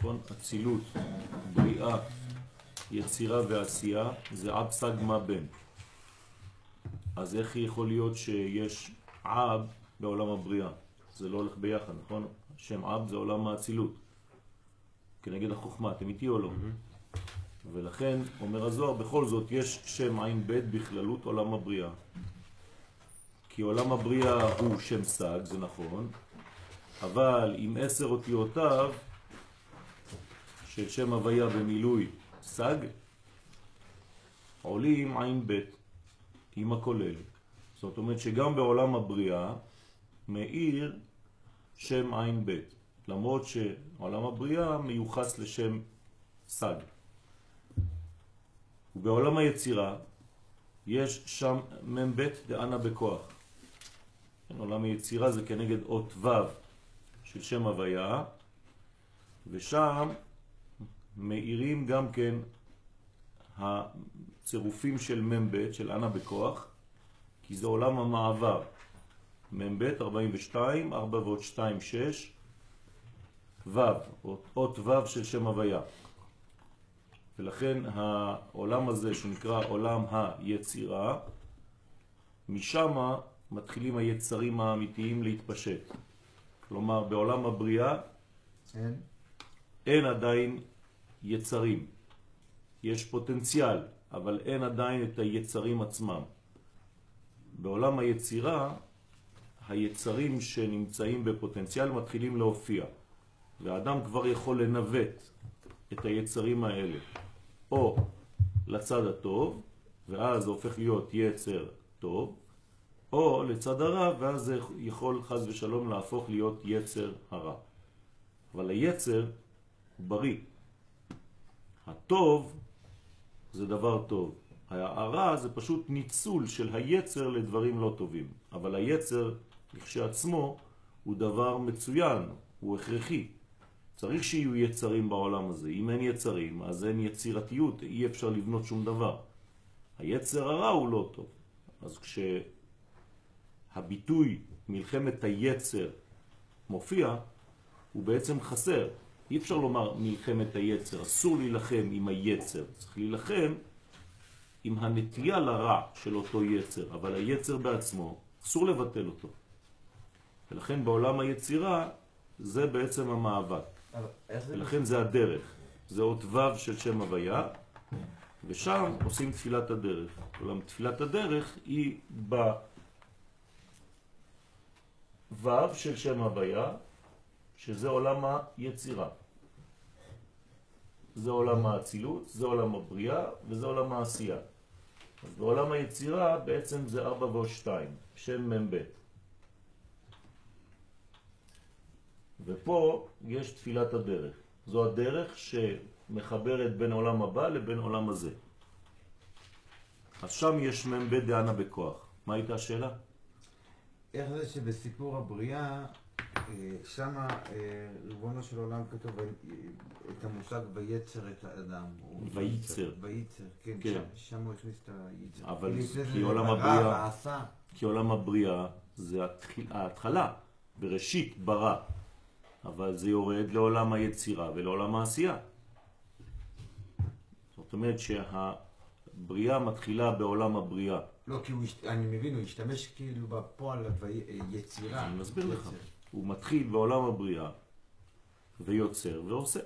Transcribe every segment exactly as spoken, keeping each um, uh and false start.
נכון? אצילות, בריאה, יצירה ועשייה, זה אב סג מה בן. אז איך יכול להיות שיש אב בעולם הבריאה? זה לא הולך ביחד, נכון? שם אב זה עולם האצילות, כנגד החוכמה, אתם איתי או לא? Mm-hmm. ולכן, אומר הזוהר, בכל זאת יש שם עין בית בכללות עולם הבריאה. כי עולם הבריאה הוא שם סג, זה נכון, אבל עם עשר אותיותיו של שם הוויה במילוי סג, עולים עין בית עם הכולל. זאת אומרת שגם בעולם הבריאה מאיר שם עין בית, למרות שעולם הבריאה מיוחס לשם סג. ובעולם היצירה יש שם מבית דענה בכוח. עולם היצירה זה כנגד אות ו' של שם הוויה, ושם מאירים גם כן הצירופים של מבית של ענה בכוח, כי זה עולם המעבר. מבית ארבעים ושתיים, ארבע ועוד שתיים, שש, ו', אות ו' של שם הוויה. ולכן העולם הזה שנקרא עולם היצירה, משם מתחילים היצרים האמיתיים להתפשט. כלומר, בעולם הבריאה אין, אין עדיין יצרים. יש פוטנציאל, אבל אין עדיין את היצרים עצמם. בעולם היצירה, היצרים שנמצאים בפוטנציאל מתחילים להופיע. והאדם כבר יכול לנווט את היצרים האלה, או לצד הטוב, ואז זה הופך להיות יצר טוב, או לצד הרע, ואז זה יכול חז ושלום להפוך להיות יצר הרע. אבל היצר בריא. הטוב זה דבר טוב. הרע זה פשוט ניצול של היצר לדברים לא טובים. אבל היצר כשעצמו הוא דבר מצוין, הוא הכרחי. צריך שיהיו יצרים בעולם הזה. אם אין יצרים, אז אין יצירתיות, אי אפשר לבנות שום דבר. היצר הרע הוא לא טוב. אז כשהביטוי מלחמת היצר מופיע, הוא בעצם חסר. אי אפשר לומר מלחמת היצר, אסור להילחם עם היצר. צריך להילחם עם הנטייה לרע של אותו יצר, אבל היצר בעצמו אסור לבטל אותו. ולכן בעולם היצירה זה בעצם המאבק. ולכן זה הדרך. זה אות ו' של שם הוויה, ושם עושים תפילת הדרך. אולם תפילת הדרך היא בו' של שם הוויה, שזה עולם היצירה. זה עולם האצילות, זה עולם הבריאה, וזה עולם העשייה. אז בעולם היצירה בעצם זה ארבע ועוד שתיים, שם מבית. ופה יש תפילת הדרך. זו הדרך שמחברת בין עולם הבא לבין עולם הזה. אז שם יש מבית דענה בכוח. מה הייתה השאלה? איך זה שבסיפור הבריאה, שמה ריבונו של עולם כתוב את המושג ויצר את האדם. וייצר. וייצר, כן, כן. שם, שם הוא הכניס את הייצר. אבל כי עולם הבריאה, כי עולם הבריאה זה התחיל, ההתחלה, בראשית ברא, אבל זה יורד לעולם היצירה ולעולם העשייה. זאת אומרת שהבריאה מתחילה בעולם הבריאה. לא, כי הוא, אני מבין, הוא השתמש כאילו בפועל יצירה. אני מסביר לך. הוא מתחיל בעולם הבריאה ויוצר ועושה.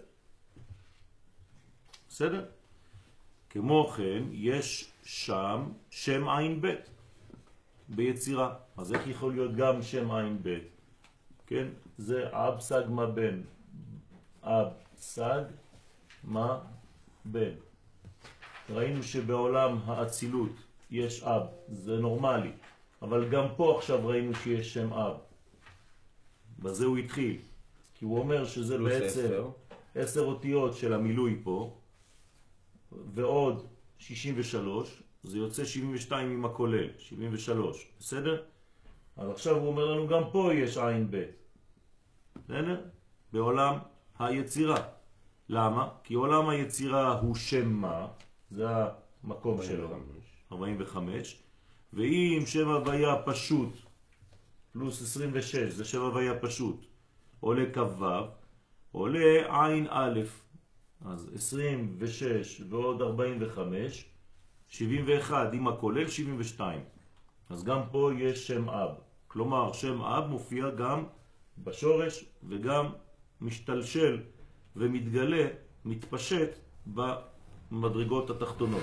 בסדר? כמו כן, יש שם שם עין בית ביצירה. אז איך יכול להיות גם שם עין בית? כן? זה אב סג מה בן. אב סג מה בן. ראינו שבעולם האצילות יש אב, זה נורמלי. אבל גם פה עכשיו ראינו שיש שם אב. בזה הוא התחיל. כי הוא אומר שזה בעצם עשר אותיות של המילוי פה, ועוד שישים ושלוש, זה יוצא שבעים ושתיים עם הכולל, שבעים ושלוש, בסדר? אז עכשיו הוא אומר לנו גם פה יש עין בית. בסדר? בעולם היצירה. למה? כי עולם היצירה הוא שם מה, זה המקום שלו, ארבעים וחמש, ואם שם הוויה פשוט, פלוס עשרים ושש, זה שם הוויה פשוט, עולה כ"ו, עולה עין א', אז עשרים ושש ועוד ארבעים וחמש, שבעים ואחת, עם הכולל שבעים ושתיים. אז גם פה יש שם אב. כלומר, שם אב מופיע גם בשורש וגם משתלשל ומתגלה, מתפשט במדרגות התחתונות.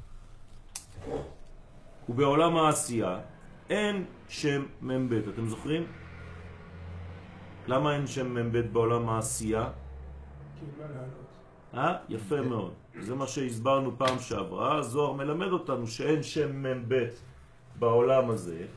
ובעולם העשייה אין שם ממבט. אתם זוכרים? למה אין שם ממבט בעולם העשייה? כי מה לעלות. אה? יפה מאוד. זה מה שהסברנו פעם שעברה. הזוהר מלמד אותנו שאין שם ממבט בעולם הזה.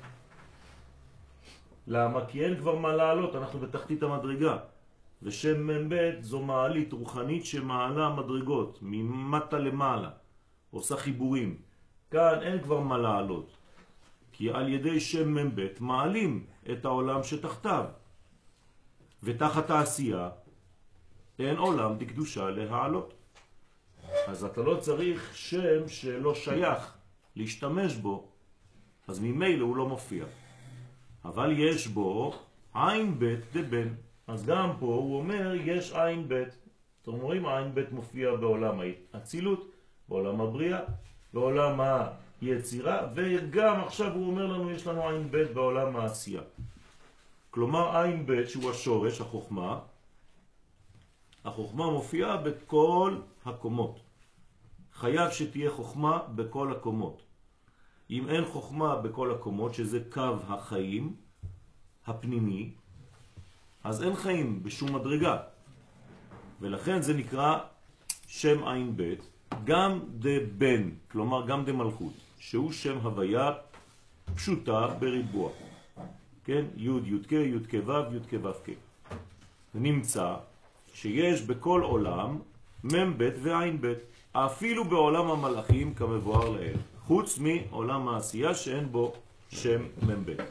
למה? כי אין כבר מה לעלות, אנחנו בתחתית המדרגה. ושם ממבט זו מעלית רוחנית שמעלה מדרגות, ממטה למעלה, עושה חיבורים. כאן אין כבר מה לעלות, כי על ידי שם ממבט מעלים את העולם שתחתיו. ותחת העשייה אין עולם דקדושה להעלות. אז אתה לא צריך שם שלא שייך להשתמש בו, אז ממילא הוא לא מופיע. אבל יש בו עין בית דבן. אז גם פה הוא אומר יש עין בית. אתם אומרים עין בית מופיע בעולם האצילות, בעולם הבריאה, בעולם היצירה, וגם עכשיו הוא אומר לנו יש לנו עין בית בעולם העשייה. כלומר עין בית שהוא השורש, החוכמה, החוכמה מופיעה בכל הקומות. חייב שתהיה חוכמה בכל הקומות. אם אין חוכמה בכל הקומות, שזה קו החיים הפנימי, אז אין חיים בשום מדרגה. ולכן זה נקרא שם עין בית, גם דבן, כלומר גם דמלכות, שהוא שם הוויה פשוטה בריבוע. כן? י' י' כ' י' כ' ו' י' כ' ו' כ'. ונמצא שיש בכל עולם מם בית ועין בית, אפילו בעולם המלאכים כמבואר לעיל, חוץ מעולם העשייה שאין בו שם מם בית.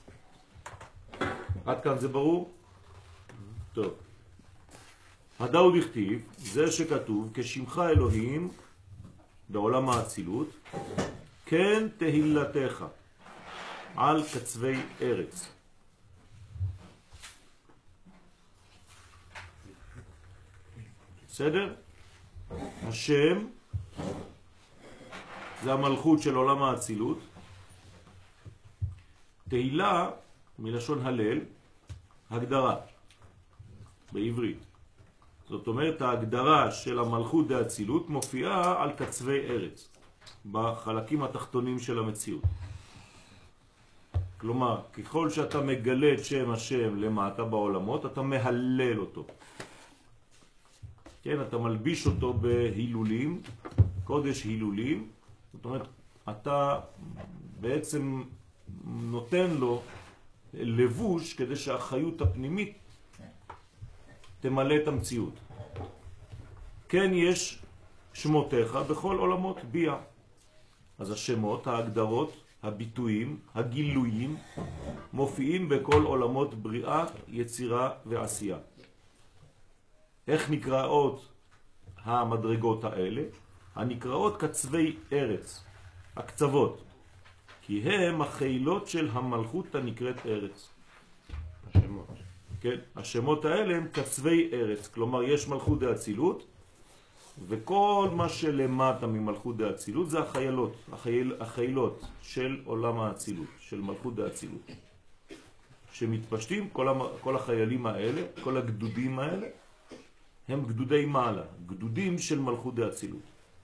עד כאן זה ברור? טוב. הדאו דכתיב, זה שכתוב, כשמך אלוהים בעולם האצילות, כן תהילתך על קצווי ארץ. בסדר? השם זה המלכות של עולם האצילות. תהילה מלשון הלל, הגדרה בעברית. זאת אומרת, ההגדרה של המלכות דאצילות מופיעה על קצווי ארץ, בחלקים התחתונים של המציאות. כלומר, ככל שאתה מגלה את שם השם למטה בעולמות, אתה מהלל אותו. כן, אתה מלביש אותו בהילולים, קודש הילולים. זאת אומרת, אתה בעצם נותן לו לבוש כדי שהחיות הפנימית תמלא את המציאות. כן, יש שמותיך בכל עולמות ביאה. אז השמות, ההגדרות, הביטויים, הגילויים מופיעים בכל עולמות בריאה, יצירה ועשייה. איך נקראות המדרגות האלה? הנקראות קצווי ארץ, הקצוות, כי הם החילות של המלכות הנקראת ארץ. השמות. כן, השמות האלה הם קצווי ארץ, כלומר יש מלכות דאצילות, וכל מה שלמטה ממלכות דאצילות זה החיילות, החייל, החילות של עולם האצילות, של מלכות דאצילות. שמתפשטים, כל, המ, כל החיילים האלה, כל הגדודים האלה, הם גדודי מעלה, גדודים של מלכות דאצילות.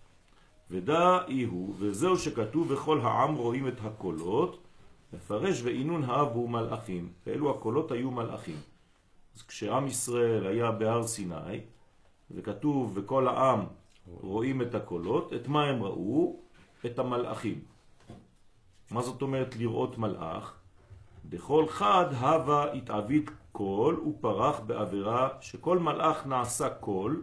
ודא איהו, וזהו שכתוב, וכל העם רואים את הקולות, מפרש ועינון האבו מלאכים. ואלו הקולות היו מלאכים. אז כשעם ישראל היה בהר סיני, וכתוב, וכל העם רואים את הקולות, את מה הם ראו? את המלאכים. מה זאת אומרת לראות מלאך? בכל חד הווה התעבית קול ופרח באווירה, שכל מלאך נעשה קול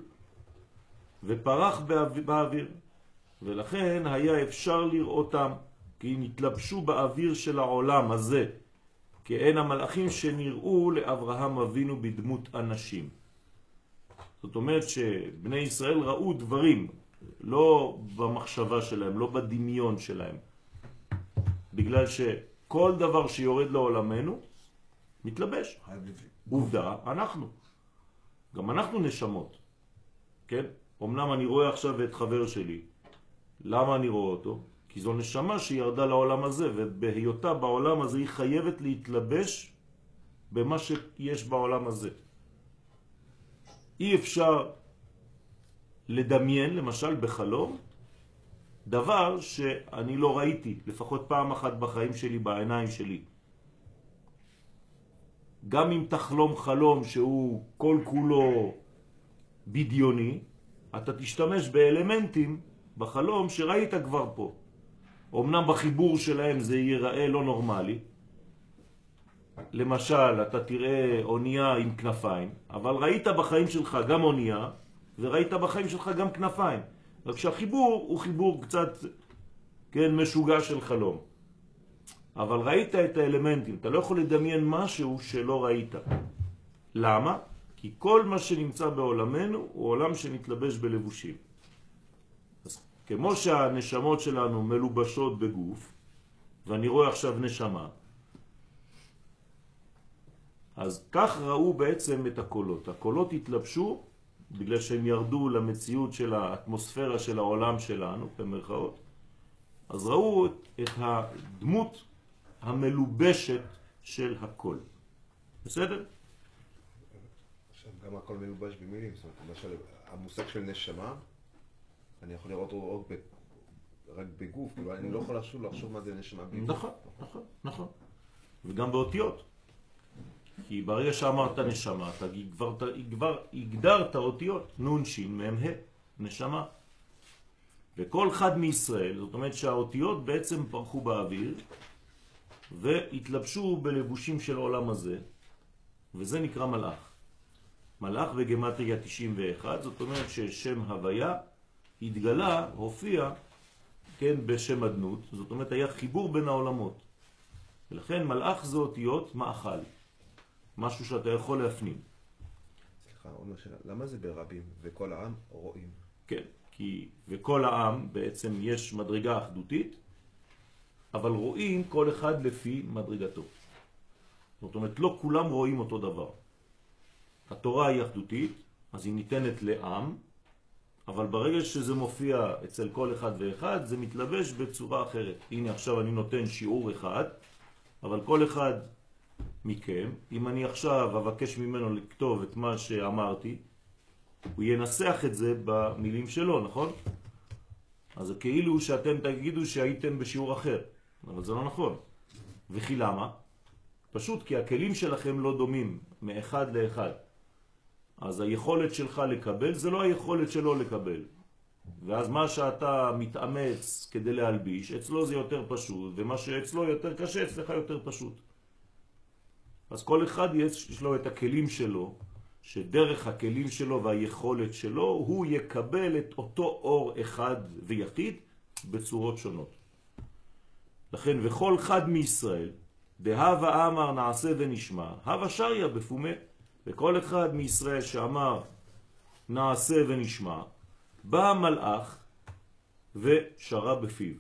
ופרח באוויר. ולכן היה אפשר לראותם, כי נתלבשו באוויר של העולם הזה, כי אין המלאכים שנראו לאברהם אבינו בדמות אנשים. זאת אומרת שבני ישראל ראו דברים, לא במחשבה שלהם, לא בדמיון שלהם. בגלל שכל דבר שיורד לעולמנו, מתלבש. עובדה, אנחנו. גם אנחנו נשמות, כן? אמנם אני רואה עכשיו את חבר שלי. למה אני רואה אותו? כי זו נשמה שירדה לעולם הזה, ובהיותה בעולם הזה היא חייבת להתלבש במה שיש בעולם הזה. אי אפשר לדמיין, למשל בחלום, דבר שאני לא ראיתי, לפחות פעם אחת בחיים שלי, בעיניים שלי. גם אם תחלום חלום שהוא כל כולו בדיוני, אתה תשתמש באלמנטים בחלום שראית כבר פה. אמנם בחיבור שלהם זה ייראה לא נורמלי. למשל, אתה תראה אונייה עם כנפיים, אבל ראית בחיים שלך גם אונייה, וראית בחיים שלך גם כנפיים. רק שהחיבור הוא חיבור קצת, כן, משוגע של חלום. אבל ראית את האלמנטים, אתה לא יכול לדמיין משהו שלא ראית. למה? כי כל מה שנמצא בעולמנו הוא עולם שנתלבש בלבושים. אז כמו שהנשמות שלנו מלובשות בגוף, ואני רואה עכשיו נשמה, אז כך ראו בעצם את הקולות. הקולות התלבשו בגלל שהם ירדו למציאות של האטמוספירה של העולם שלנו, במרכאות. אז ראו את הדמות המלובשת של הכל. בסדר? עכשיו, גם הכל מלובש במילים. זאת אומרת, למשל, המושג של נשמה, אני יכול לראות אותו רק, ב... רק בגוף, כאילו אני לא יכול לחשוב, לחשוב מה זה נשמה בגוף. נכון, נכון, נכון. וגם באותיות. כי ברגע שאמרת נשמה, אתה כבר, כבר הגדרת אותיות, נון שין מהם ה, נשמה. וכל אחד מישראל, זאת אומרת שהאותיות בעצם פרחו באוויר, והתלבשו בלבושים של העולם הזה, וזה נקרא מלאך. מלאך בגמטריה תשעים ואחת, זאת אומרת ששם הוויה התגלה, הופיע, כן, בשם אדנות, זאת אומרת היה חיבור בין העולמות. ולכן מלאך זה אותיות מאכל, משהו שאתה יכול להפנים. סליחה, עוד משהו, למה זה ברבים וכל העם רואים? כן, כי וכל העם בעצם יש מדרגה אחדותית, אבל רואים כל אחד לפי מדרגתו. זאת אומרת, לא כולם רואים אותו דבר. התורה היא אחדותית, אז היא ניתנת לעם, אבל ברגע שזה מופיע אצל כל אחד ואחד, זה מתלבש בצורה אחרת. הנה עכשיו אני נותן שיעור אחד, אבל כל אחד מכם, אם אני עכשיו אבקש ממנו לכתוב את מה שאמרתי, הוא ינסח את זה במילים שלו, נכון? אז זה כאילו שאתם תגידו שהייתם בשיעור אחר, אבל זה לא נכון. וכי למה? פשוט כי הכלים שלכם לא דומים מאחד לאחד. אז היכולת שלך לקבל זה לא היכולת שלו לקבל. ואז מה שאתה מתאמץ כדי להלביש, אצלו זה יותר פשוט, ומה שאצלו יותר קשה, אצלך יותר פשוט. אז כל אחד יש לו את הכלים שלו, שדרך הכלים שלו והיכולת שלו, הוא יקבל את אותו אור אחד ויחיד בצורות שונות. לכן, וכל חד מישראל, דהווה אמר נעשה ונשמע, הווה שריה בפומה. וכל אחד מישראל שאמר נעשה ונשמע, בא מלאך ושרה בפיו.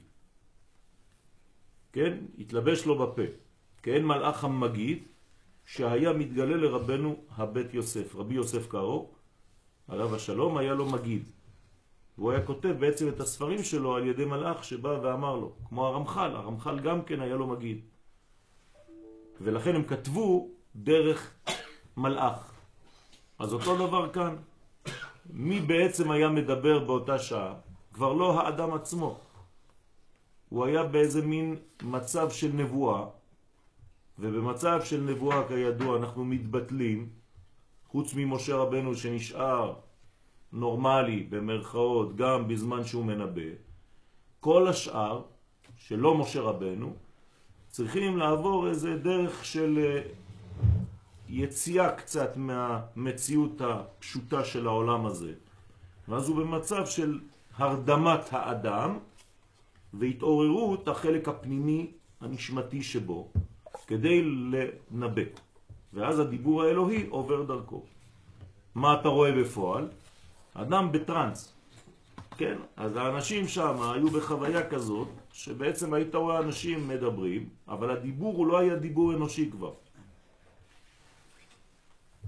כן? התלבש לו בפה. כן? מלאך המגיד, שהיה מתגלה לרבנו הבית יוסף. רבי יוסף קארו, עליו השלום, היה לו מגיד. והוא היה כותב בעצם את הספרים שלו על ידי מלאך שבא ואמר לו. כמו הרמח"ל, הרמח"ל גם כן היה לו מגיד. ולכן הם כתבו דרך מלאך. אז אותו דבר כאן. מי בעצם היה מדבר באותה שעה? כבר לא האדם עצמו. הוא היה באיזה מין מצב של נבואה, ובמצב של נבואה כידוע אנחנו מתבטלים, חוץ ממשה רבנו שנשאר נורמלי במרכאות גם בזמן שהוא מנבא. כל השאר שלא משה רבנו צריכים לעבור איזה דרך של יציאה קצת מהמציאות הפשוטה של העולם הזה. ואז הוא במצב של הרדמת האדם והתעוררות החלק הפנימי הנשמתי שבו כדי לנבא. ואז הדיבור האלוהי עובר דרכו. מה אתה רואה בפועל? אדם בטרנס. כן? אז האנשים שם היו בחוויה כזאת שבעצם היית רואה אנשים מדברים, אבל הדיבור הוא לא היה דיבור אנושי כבר.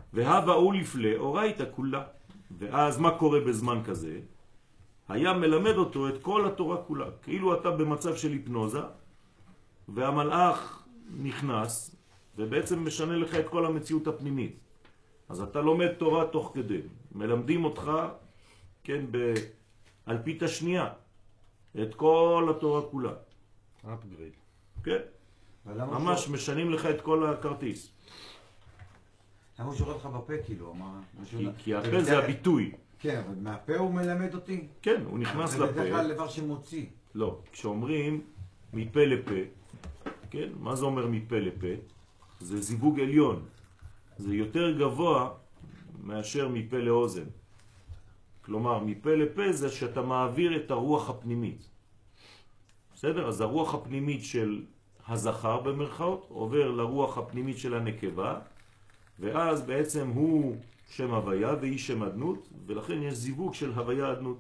והבאו לפלי אורייתא כולה. ואז מה קורה בזמן כזה? היה מלמד אותו את כל התורה כולה. כאילו אתה במצב של היפנוזה, והמלאך נכנס, ובעצם משנה לך את כל המציאות הפנימית. אז אתה לומד תורה תוך כדי. מלמדים אותך, כן, באלפית השנייה, את כל התורה כולה. אפגריד. כן. ממש שהוא... משנים לך את כל הכרטיס. למה הוא שורט לך בפה כאילו? אמר... כי, כי הפה זה הביטוי. כן, אבל מהפה הוא מלמד אותי? כן, הוא נכנס לפה. זה בדרך כלל דבר שמוציא. לא, כשאומרים מפה לפה, כן, מה זה אומר מפה לפה? זה זיווג עליון. זה יותר גבוה מאשר מפה לאוזן. כלומר, מפה לפה זה שאתה מעביר את הרוח הפנימית. בסדר? אז הרוח הפנימית של הזכר במרכאות עובר לרוח הפנימית של הנקבה, ואז בעצם הוא שם הוויה והיא שם אדנות, ולכן יש זיווג של הוויה אדנות.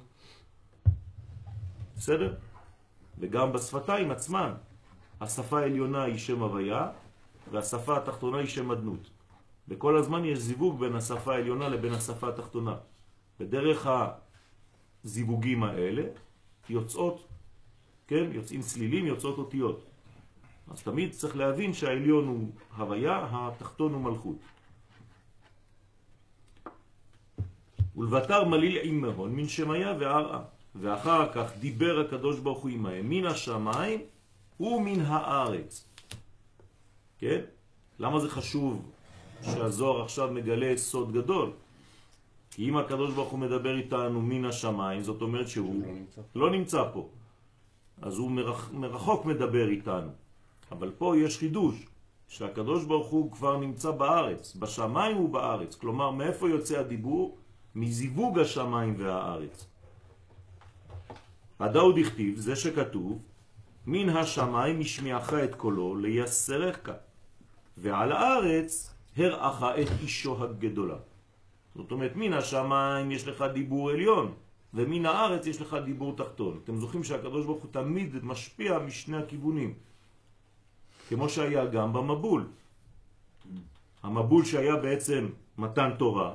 בסדר? וגם בשפתיים עצמן, השפה העליונה היא שם הוויה, והשפה התחתונה היא שם אדנות. וכל הזמן יש זיווג בין השפה העליונה לבין השפה התחתונה. ודרך הזיווגים האלה יוצאות, כן, יוצאים צלילים, יוצאות אותיות. אז תמיד צריך להבין שהעליון הוא הוויה, התחתון הוא מלכות. ולבטר מליל עמהון מן שמיה והרעה. ואחר כך דיבר הקדוש ברוך הוא עמהם מן השמיים ומן הארץ. כן? למה זה חשוב שהזוהר עכשיו מגלה סוד גדול? כי אם הקדוש ברוך הוא מדבר איתנו מן השמיים, זאת אומרת שהוא לא נמצא, לא נמצא פה. אז הוא מרח, מרחוק מדבר איתנו. אבל פה יש חידוש, שהקדוש ברוך הוא כבר נמצא בארץ, בשמיים ובארץ. כלומר, מאיפה יוצא הדיבור? מזיווג השמיים והארץ. הדאוד הכתיב, זה שכתוב, מן השמיים משמיעך את קולו לייסרך, ועל הארץ הראך את אישו הגדולה. זאת אומרת, מן השמיים יש לך דיבור עליון, ומן הארץ יש לך דיבור תחתון. אתם זוכרים שהקדוש ברוך הוא תמיד משפיע משני הכיוונים, כמו שהיה גם במבול. המבול שהיה בעצם מתן תורה,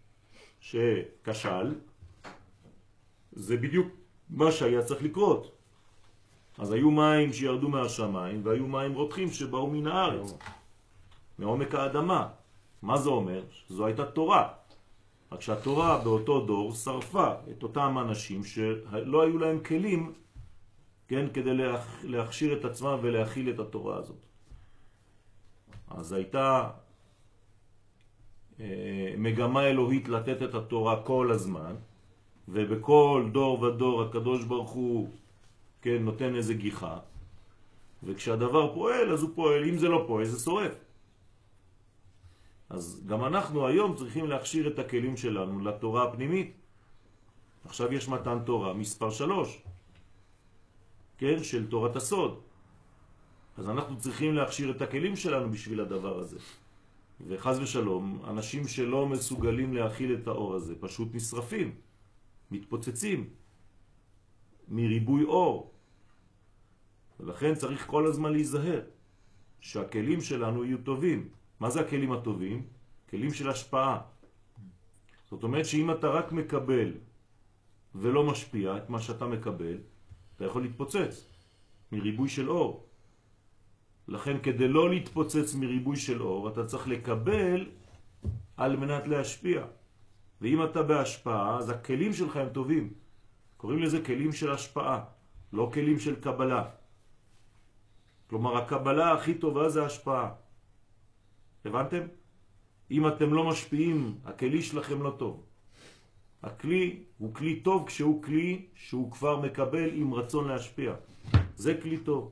שכשל, זה בדיוק מה שהיה צריך לקרות. אז היו מים שירדו מהשמיים, והיו מים רותחים שבאו מן הארץ, מעומק האדמה. מה זה אומר? שזו הייתה תורה. רק שהתורה באותו דור שרפה את אותם אנשים שלא היו להם כלים, כן, כדי להכ... להכשיר את עצמם ולהכיל את התורה הזאת. אז הייתה אה, מגמה אלוהית לתת את התורה כל הזמן, ובכל דור ודור הקדוש ברוך הוא, כן, נותן איזה גיחה, וכשהדבר פועל אז הוא פועל, אם זה לא פועל זה שורף. אז גם אנחנו היום צריכים להכשיר את הכלים שלנו לתורה הפנימית. עכשיו יש מתן תורה מספר שלוש, כן, של תורת הסוד. אז אנחנו צריכים להכשיר את הכלים שלנו בשביל הדבר הזה. וחז ושלום, אנשים שלא מסוגלים להכיל את האור הזה פשוט נשרפים, מתפוצצים מריבוי אור. ולכן צריך כל הזמן להיזהר שהכלים שלנו יהיו טובים. מה זה הכלים הטובים? כלים של השפעה. זאת אומרת שאם אתה רק מקבל ולא משפיע את מה שאתה מקבל, אתה יכול להתפוצץ מריבוי של אור. לכן כדי לא להתפוצץ מריבוי של אור, אתה צריך לקבל על מנת להשפיע. ואם אתה בהשפעה, אז הכלים שלך הם טובים. קוראים לזה כלים של השפעה, לא כלים של קבלה. כלומר, הקבלה הכי טובה זה השפעה. הבנתם? אם אתם לא משפיעים, הכלי שלכם לא טוב. הכלי הוא כלי טוב כשהוא כלי שהוא כבר מקבל עם רצון להשפיע. זה כלי טוב.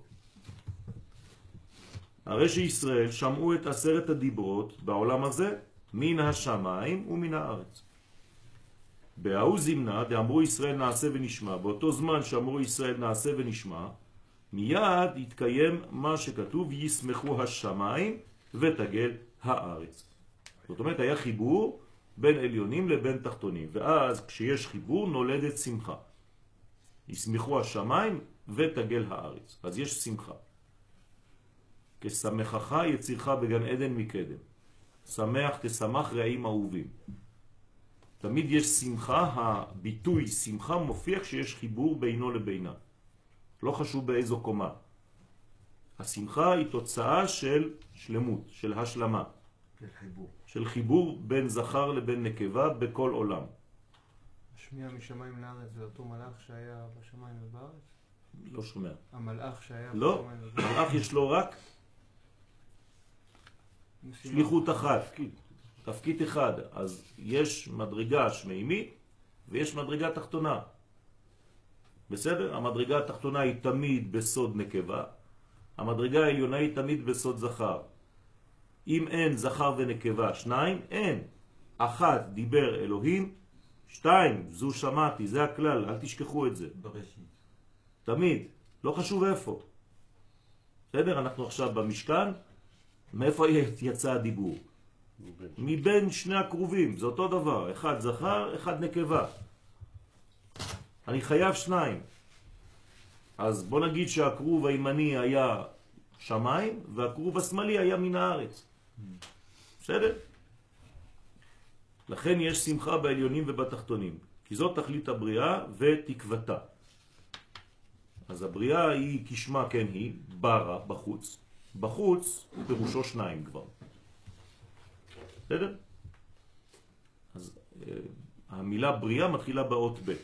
הרי שישראל שמעו את עשרת הדיברות בעולם הזה מן השמיים ומן הארץ. בהאו זמנה דאמרו ישראל נעשה ונשמע, באותו זמן שאמרו ישראל נעשה ונשמע, מיד יתקיים מה שכתוב ישמחו השמיים ותגל הארץ. זאת אומרת, היה חיבור בין עליונים לבין תחתונים, ואז כשיש חיבור נולדת שמחה. ישמחו השמיים ותגל הארץ. אז יש שמחה. כשמחך יצירך בגן עדן מקדם. שמח תשמח רעים אהובים. תמיד יש שמחה, הביטוי שמחה מופיע כשיש חיבור בינו לבינה. לא חשוב באיזו קומה. השמחה היא תוצאה של שלמות, של השלמה. של חיבור. של חיבור בין זכר לבין נקבה בכל עולם. השמיע משמיים לארץ זה אותו מלאך שהיה בשמיים ובארץ? לא שומע. המלאך שהיה לא, בשמיים ובארץ? מלאך יש לו רק שליחות אחת, תפקיד, תפקיד אחד. אז יש מדרגה שמימית ויש מדרגה תחתונה. בסדר? המדרגה התחתונה היא תמיד בסוד נקבה, המדרגה העליונה היא תמיד בסוד זכר. אם אין זכר ונקבה, שניים, אין. אחת דיבר אלוהים, שתיים, זו שמעתי, זה הכלל, אל תשכחו את זה. בראשית. תמיד, לא חשוב איפה. בסדר? אנחנו עכשיו במשכן, מאיפה יצא הדיבור? מבין שני הקרובים, זה אותו דבר, אחד זכר, אחד נקבה. אני חייב שניים. אז בוא נגיד שהקרוב הימני היה שמיים, והקרוב השמאלי היה מן הארץ. בסדר? לכן יש שמחה בעליונים ובתחתונים, כי זאת תכלית הבריאה ותקוותה. אז הבריאה היא כשמה כן היא, ברא, בחוץ. בחוץ פירושו שניים כבר. בסדר? אז אה, המילה בריאה מתחילה באות ב'.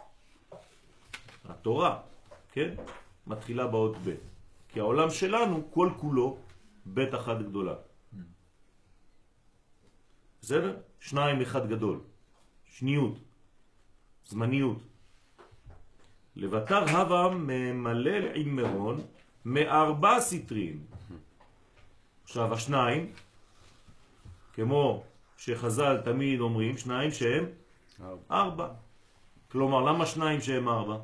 התורה, כן? מתחילה באות ב'. כי העולם שלנו כל כולו בית אחת גדולה. בסדר? שניים אחד גדול. שניות. זמניות. לבטר הווה ממלל עם מרון מארבע סטרים. עכשיו השניים, כמו שחז"ל תמיד אומרים, שניים שהם ארבע. ארבע. כלומר, למה שניים שהם ארבע?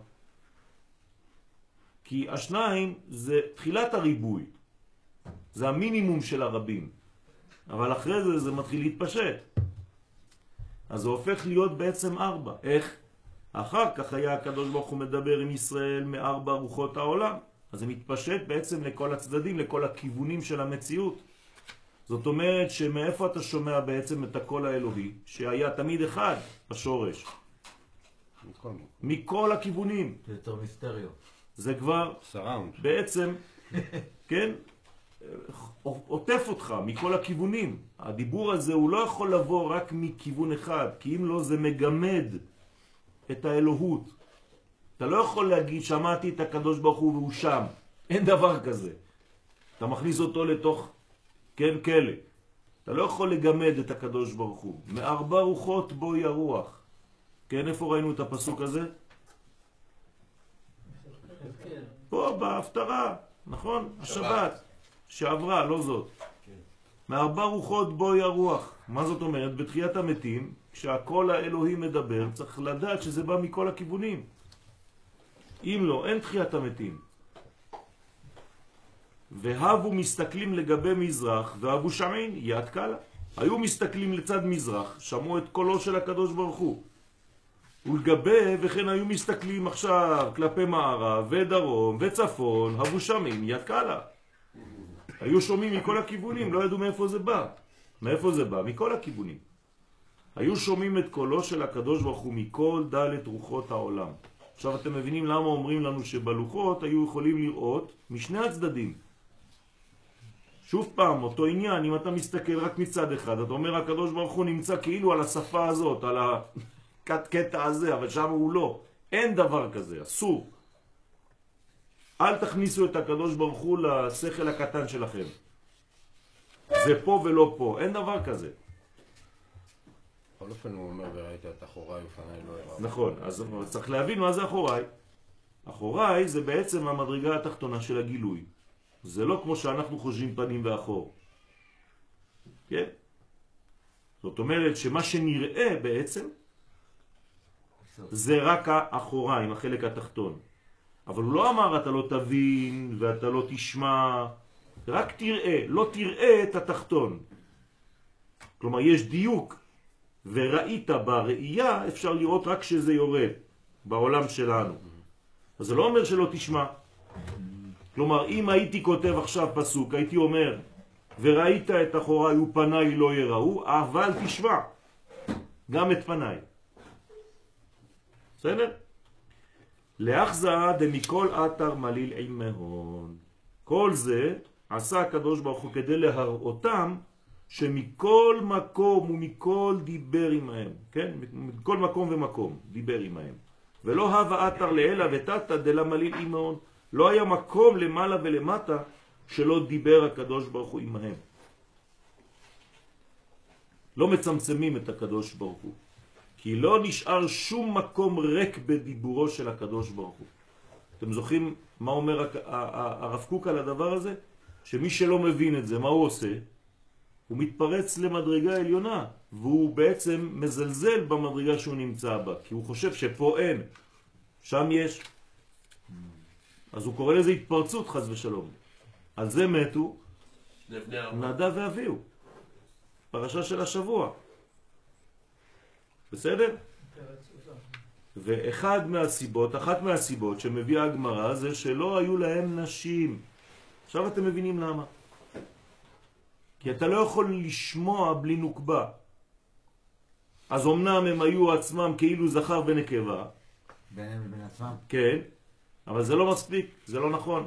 כי השניים זה תחילת הריבוי. זה המינימום של הרבים. אבל אחרי זה זה מתחיל להתפשט. אז זה הופך להיות בעצם ארבע. איך? אחר כך היה הקדוש ברוך הוא מדבר עם ישראל מארבע רוחות העולם. אז זה מתפשט בעצם לכל הצדדים, לכל הכיוונים של המציאות. זאת אומרת שמאיפה אתה שומע בעצם את הקול האלוהי, שהיה תמיד אחד בשורש. מכל, מכל הכיוונים. זה יותר מיסטריו. זה כבר סראונד. בעצם, כן, עוטף אותך מכל הכיוונים. הדיבור הזה הוא לא יכול לבוא רק מכיוון אחד, כי אם לא זה מגמד את האלוהות. אתה לא יכול להגיד שמעתי את הקדוש ברוך הוא והוא שם. אין דבר כזה. אתה מכניס אותו לתוך, כן, כלא. אתה לא יכול לגמד את הקדוש ברוך הוא. מארבע רוחות בו ירוח. כן, איפה ראינו את הפסוק הזה? פה בהפטרה, נכון? השבת שעברה, לא זאת. מארבע רוחות בו ירוח. מה זאת אומרת? בתחיית המתים, כשהקול האלוהי מדבר, צריך לדעת שזה בא מכל הכיוונים. אם לא, אין תחיית המתים. והבו מסתכלים לגבי מזרח, והבו שמעין, יד קלה. היו מסתכלים לצד מזרח, שמעו את קולו של הקדוש ברוך הוא. ולגבי, וכן היו מסתכלים עכשיו כלפי מערב ודרום וצפון, הבו שמעין, יד קלה. היו שומעים מכל הכיוונים, לא ידעו מאיפה זה בא. מאיפה זה בא? מכל הכיוונים. היו שומעים את קולו של הקדוש ברוך הוא מכל דלת רוחות העולם. עכשיו אתם מבינים למה אומרים לנו שבלוחות היו יכולים לראות משני הצדדים. שוב פעם, אותו עניין, אם אתה מסתכל רק מצד אחד, אתה אומר הקדוש ברוך הוא נמצא כאילו על השפה הזאת, על הקטע הזה, אבל שם הוא לא. אין דבר כזה, אסור. אל תכניסו את הקדוש ברוך הוא לשכל הקטן שלכם. זה פה ולא פה, אין דבר כזה. בכל אופן הוא אומר וראית את אחוריי ופניי לא הראה. נכון, אז צריך להבין מה זה אחוריי. אחוריי זה בעצם המדרגה התחתונה של הגילוי. זה לא כמו שאנחנו חושבים פנים ואחור. כן? זאת אומרת שמה שנראה בעצם זה רק האחוריים, החלק התחתון. אבל הוא לא אמר אתה לא תבין ואתה לא תשמע, רק תראה, לא תראה את התחתון. כלומר יש דיוק, וראית בראייה אפשר לראות רק שזה יורד בעולם שלנו. אז זה לא אומר שלא תשמע. כלומר אם הייתי כותב עכשיו פסוק, הייתי אומר וראית את אחוריי ופניי לא יראו, אבל תשמע גם את פניי. בסדר? לאחזה דמכל אתר מליל עמהון. כל זה עשה הקדוש ברוך הוא כדי להראותם שמכל מקום ומכל דיבר עמהם, כן? מכל מקום ומקום דיבר עמהם. ולא הווה אתר לאלה ותתא דלה מליל עמהון. לא היה מקום למעלה ולמטה שלא דיבר הקדוש ברוך הוא עמהם. לא מצמצמים את הקדוש ברוך הוא, כי לא נשאר שום מקום ריק בדיבורו של הקדוש ברוך הוא. אתם זוכרים מה אומר הרב קוק על הדבר הזה? שמי שלא מבין את זה, מה הוא עושה? הוא מתפרץ למדרגה עליונה, והוא בעצם מזלזל במדרגה שהוא נמצא בה, כי הוא חושב שפה אין, שם יש. אז הוא קורא לזה התפרצות, חס ושלום. על זה מתו נדב ואביהו, פרשה של השבוע. בסדר? ואחד מהסיבות, אחת מהסיבות שמביאה הגמרא זה שלא היו להם נשים. עכשיו אתם מבינים למה? כי אתה לא יכול לשמוע בלי נוקבה. אז אמנם הם היו עצמם כאילו זכר ונקבה. ביניהם לבין עצמם. כן, אבל זה לא מספיק, זה לא נכון.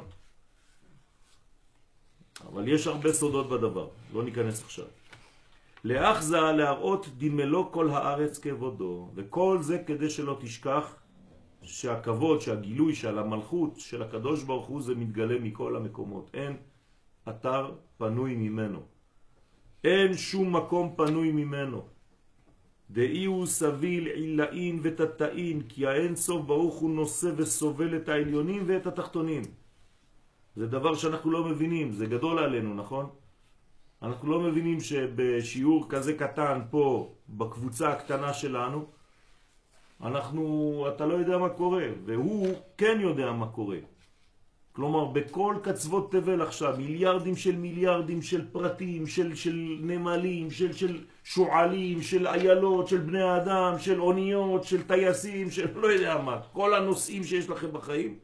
אבל יש הרבה סודות בדבר, לא ניכנס עכשיו. לאחזה להראות דמלוא כל הארץ כבודו, וכל זה כדי שלא תשכח שהכבוד, שהגילוי של המלכות של הקדוש ברוך הוא זה מתגלה מכל המקומות. אין אתר פנוי ממנו. אין שום מקום פנוי ממנו. דאי הוא סביל עילאין ותתאין, כי האין סוף ברוך הוא נושא וסובל את העליונים ואת התחתונים. זה דבר שאנחנו לא מבינים, זה גדול עלינו, נכון? אנחנו לא מבינים שבשיעור כזה קטן פה, בקבוצה הקטנה שלנו, אנחנו, אתה לא יודע מה קורה, והוא כן יודע מה קורה. כלומר, בכל קצוות תבל עכשיו, מיליארדים של מיליארדים של פרטים, של, של נמלים, של, של שועלים, של איילות, של בני האדם, של אוניות, של טייסים, של לא יודע מה, כל הנושאים שיש לכם בחיים,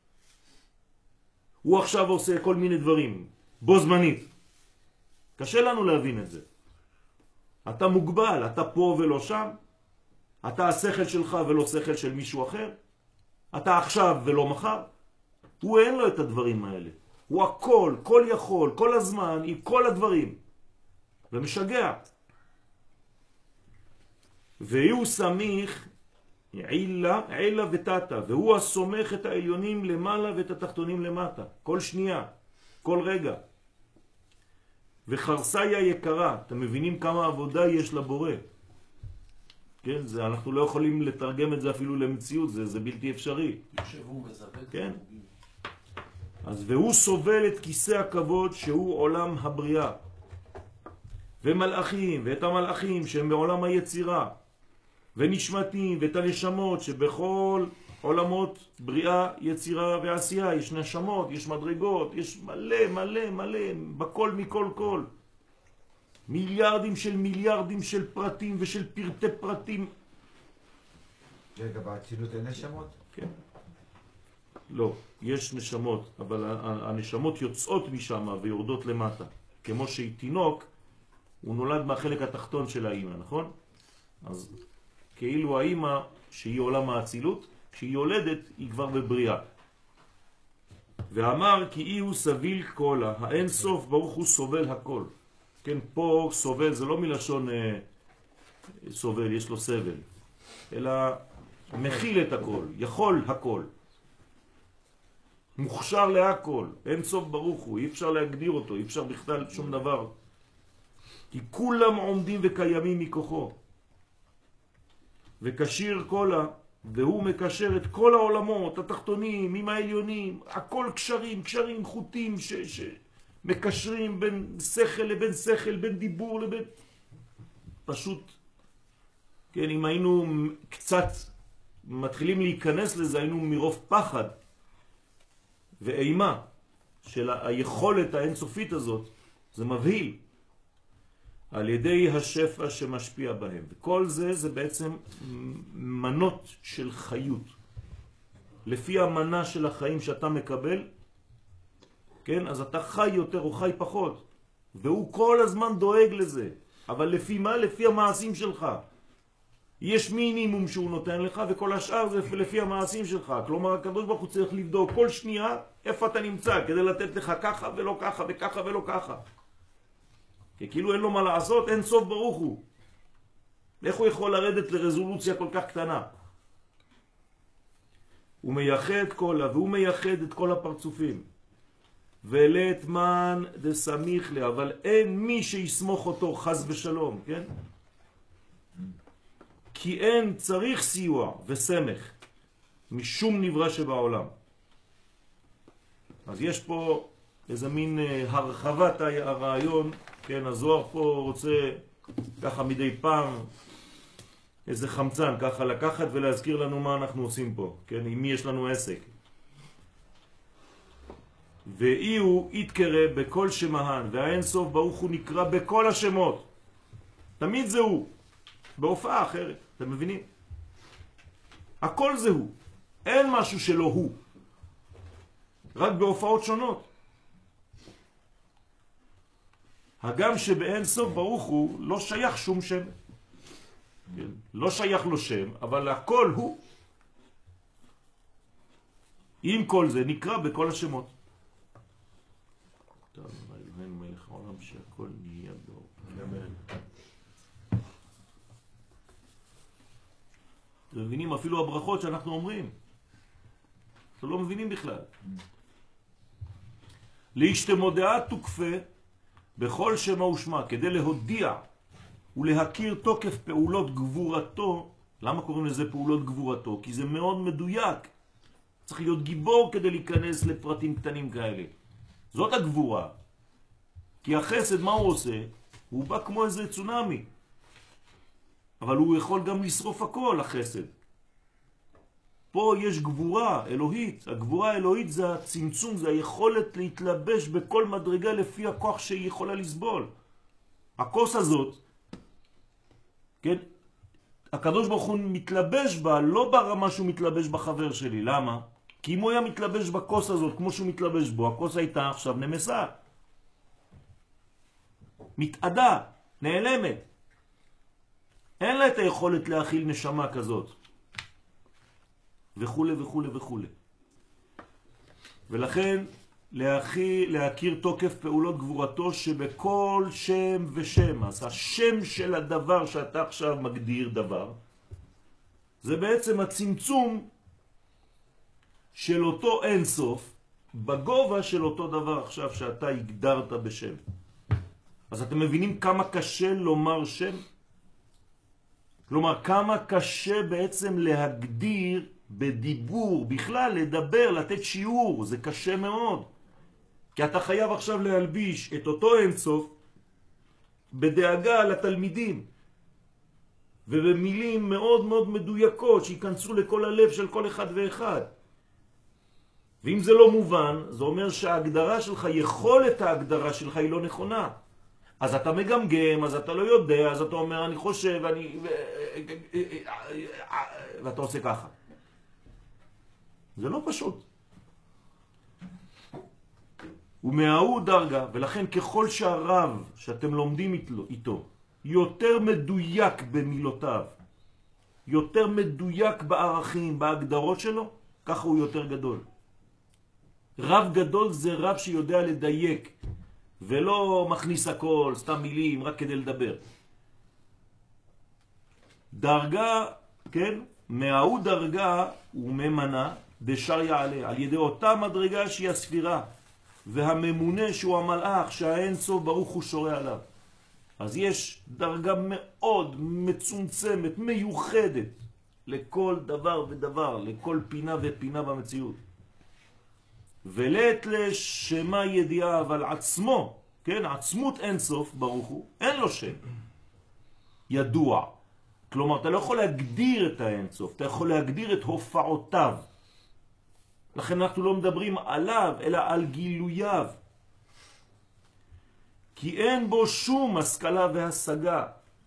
הוא עכשיו עושה כל מיני דברים, בו זמנית. קשה לנו להבין את זה. אתה מוגבל, אתה פה ולא שם, אתה השכל שלך ולא שכל של מישהו אחר, אתה עכשיו ולא מחר. הוא אין לו את הדברים האלה. הוא הכל, כל יכול, כל הזמן, עם כל הדברים. ומשגע. והוא סמיך עילה, עילה ותתה, והוא הסומך את העליונים למעלה ואת התחתונים למטה. כל שנייה, כל רגע. וחרסיה יקרה, אתם מבינים כמה עבודה יש לבורא. כן, זה, אנחנו לא יכולים לתרגם את זה אפילו למציאות, זה, זה בלתי אפשרי. שהוא מזווה. כן. אז והוא סובל את כיסא הכבוד שהוא עולם הבריאה. ומלאכים, ואת המלאכים שהם בעולם היצירה. ונשמתים, ואת הנשמות שבכל עולמות בריאה, יצירה ועשייה. יש נשמות, יש מדרגות, יש מלא מלא מלא, בכל מכל כל. מיליארדים של מיליארדים של פרטים ושל פרטי פרטים. רגע, באצילות אין נשמות? כן. לא, יש נשמות, אבל הנשמות יוצאות משם ויורדות למטה. כמו שהיא תינוק, הוא נולד מהחלק התחתון של האמא, נכון? אז כאילו האמא שהיא עולם האצילות, כשהיא יולדת היא כבר בבריאה. ואמר כי אי הוא סביל קולה, האין סוף ברוך הוא סובל הכל. כן, פה סובל זה לא מלשון אה, סובל, יש לו סבל, אלא מכיל את הכל, יכול הכל. מוכשר להכל, אין סוף ברוך הוא, אי אפשר להגדיר אותו, אי אפשר בכלל שום דבר. כי כולם עומדים וקיימים מכוחו. וקשיר קולה, והוא מקשר את כל העולמות, התחתונים, עם העליונים, הכל קשרים, קשרים, חוטים ש... ש... מקשרים בין שכל לבין שכל, בין דיבור לבין... פשוט, כן, אם היינו קצת מתחילים להיכנס לזה, היינו מרוב פחד ואימה של היכולת האינסופית הזאת, זה מבהיל, על ידי השפע שמשפיע בהם. וכל זה זה בעצם מנות של חיות. לפי המנה של החיים שאתה מקבל, כן, אז אתה חי יותר או חי פחות. והוא כל הזמן דואג לזה. אבל לפי מה? לפי המעשים שלך. יש מינימום שהוא נותן לך, וכל השאר זה לפי המעשים שלך. כלומר, הקדוש ברוך הוא צריך לבדוק כל שנייה איפה אתה נמצא, כדי לתת לך ככה ולא ככה וככה ולא ככה. כי כאילו אין לו מה לעשות, אין סוף ברוך הוא. איך הוא יכול לרדת לרזולוציה כל כך קטנה? הוא מייחד כל, והוא מייחד את כל הפרצופים. ולית מן דסמיך לה, אבל אין מי שיסמוך אותו חס ושלום, כן? כי אין צריך סיוע וסמך משום נברא שבעולם. אז יש פה איזה מין הרחבת הרעיון, כן? הזוהר פה רוצה ככה מדי פעם איזה חמצן, ככה לקחת ולהזכיר לנו מה אנחנו עושים פה, כן? עם מי יש לנו עסק. ואי הוא יתקרא בכל שמהן, והאין סוף ברוך הוא נקרא בכל השמות. תמיד זה הוא, בהופעה אחרת, אתם מבינים? הכל זה הוא, אין משהו שלא הוא, רק בהופעות שונות. הגם שבאין סוף ברוך הוא לא שייך שום שם, כן? לא שייך לו שם, אבל הכל הוא. עם כל זה נקרא בכל השמות. טוב, אלוהינו מלך העולם שהכל נהיה בו. אמן. אתם מבינים אפילו הברכות שאנחנו אומרים. אתם לא מבינים בכלל. להשתמודעה תוקפה בכל שמה ושמה, כדי להודיע ולהכיר תוקף פעולות גבורתו. למה קוראים לזה פעולות גבורתו? כי זה מאוד מדויק. צריך להיות גיבור כדי להיכנס לפרטים קטנים כאלה. זאת הגבורה. כי החסד, מה הוא עושה? הוא בא כמו איזה צונאמי. אבל הוא יכול גם לשרוף הכל, החסד. פה יש גבורה אלוהית. הגבורה האלוהית זה הצמצום, זה היכולת להתלבש בכל מדרגה לפי הכוח שהיא יכולה לסבול. הכוס הזאת, כן? הקדוש ברוך הוא מתלבש בה, לא ברמה שהוא מתלבש בחבר שלי. למה? כי אם הוא היה מתלבש בכוס הזאת כמו שהוא מתלבש בו, הכוס הייתה עכשיו נמסה. מתעדה, נעלמת. אין לה את היכולת להכיל נשמה כזאת. וכו' וכו' וכו'. ולכן להכיר, להכיר תוקף פעולות גבורתו שבכל שם ושם. אז השם של הדבר שאתה עכשיו מגדיר דבר, זה בעצם הצמצום של אותו אין סוף בגובה של אותו דבר עכשיו שאתה הגדרת בשם. אז אתם מבינים כמה קשה לומר שם? כלומר, כמה קשה בעצם להגדיר בדיבור, בכלל לדבר, לתת שיעור, זה קשה מאוד. כי אתה חייב עכשיו להלביש את אותו אין סוף בדאגה לתלמידים. ובמילים מאוד מאוד מדויקות שיכנסו לכל הלב של כל אחד ואחד. ואם זה לא מובן, זה אומר שההגדרה שלך, יכולת ההגדרה שלך היא לא נכונה. אז אתה מגמגם, אז אתה לא יודע, אז אתה אומר, אני חושב, אני... ואתה עושה ככה. זה לא פשוט. ומההוא דרגה, ולכן ככל שהרב שאתם לומדים איתו, יותר מדויק במילותיו, יותר מדויק בערכים, בהגדרות שלו, ככה הוא יותר גדול. רב גדול זה רב שיודע לדייק, ולא מכניס הכל, סתם מילים, רק כדי לדבר. דרגה, כן? מההוא דרגה וממנה דשר יעלה, על ידי אותה מדרגה שהיא הספירה, והממונה שהוא המלאך, שהאין סוף ברוך הוא שורה עליו. אז יש דרגה מאוד מצומצמת, מיוחדת, לכל דבר ודבר, לכל פינה ופינה במציאות. ולית לשמה ידיעה, אבל עצמו, כן, עצמות אין סוף ברוך הוא, אין לו שם, ידוע. כלומר, אתה לא יכול להגדיר את האין סוף, אתה יכול להגדיר את הופעותיו. לכן אנחנו לא מדברים עליו, אלא על גילוייו. כי אין בו שום השכלה והשגה.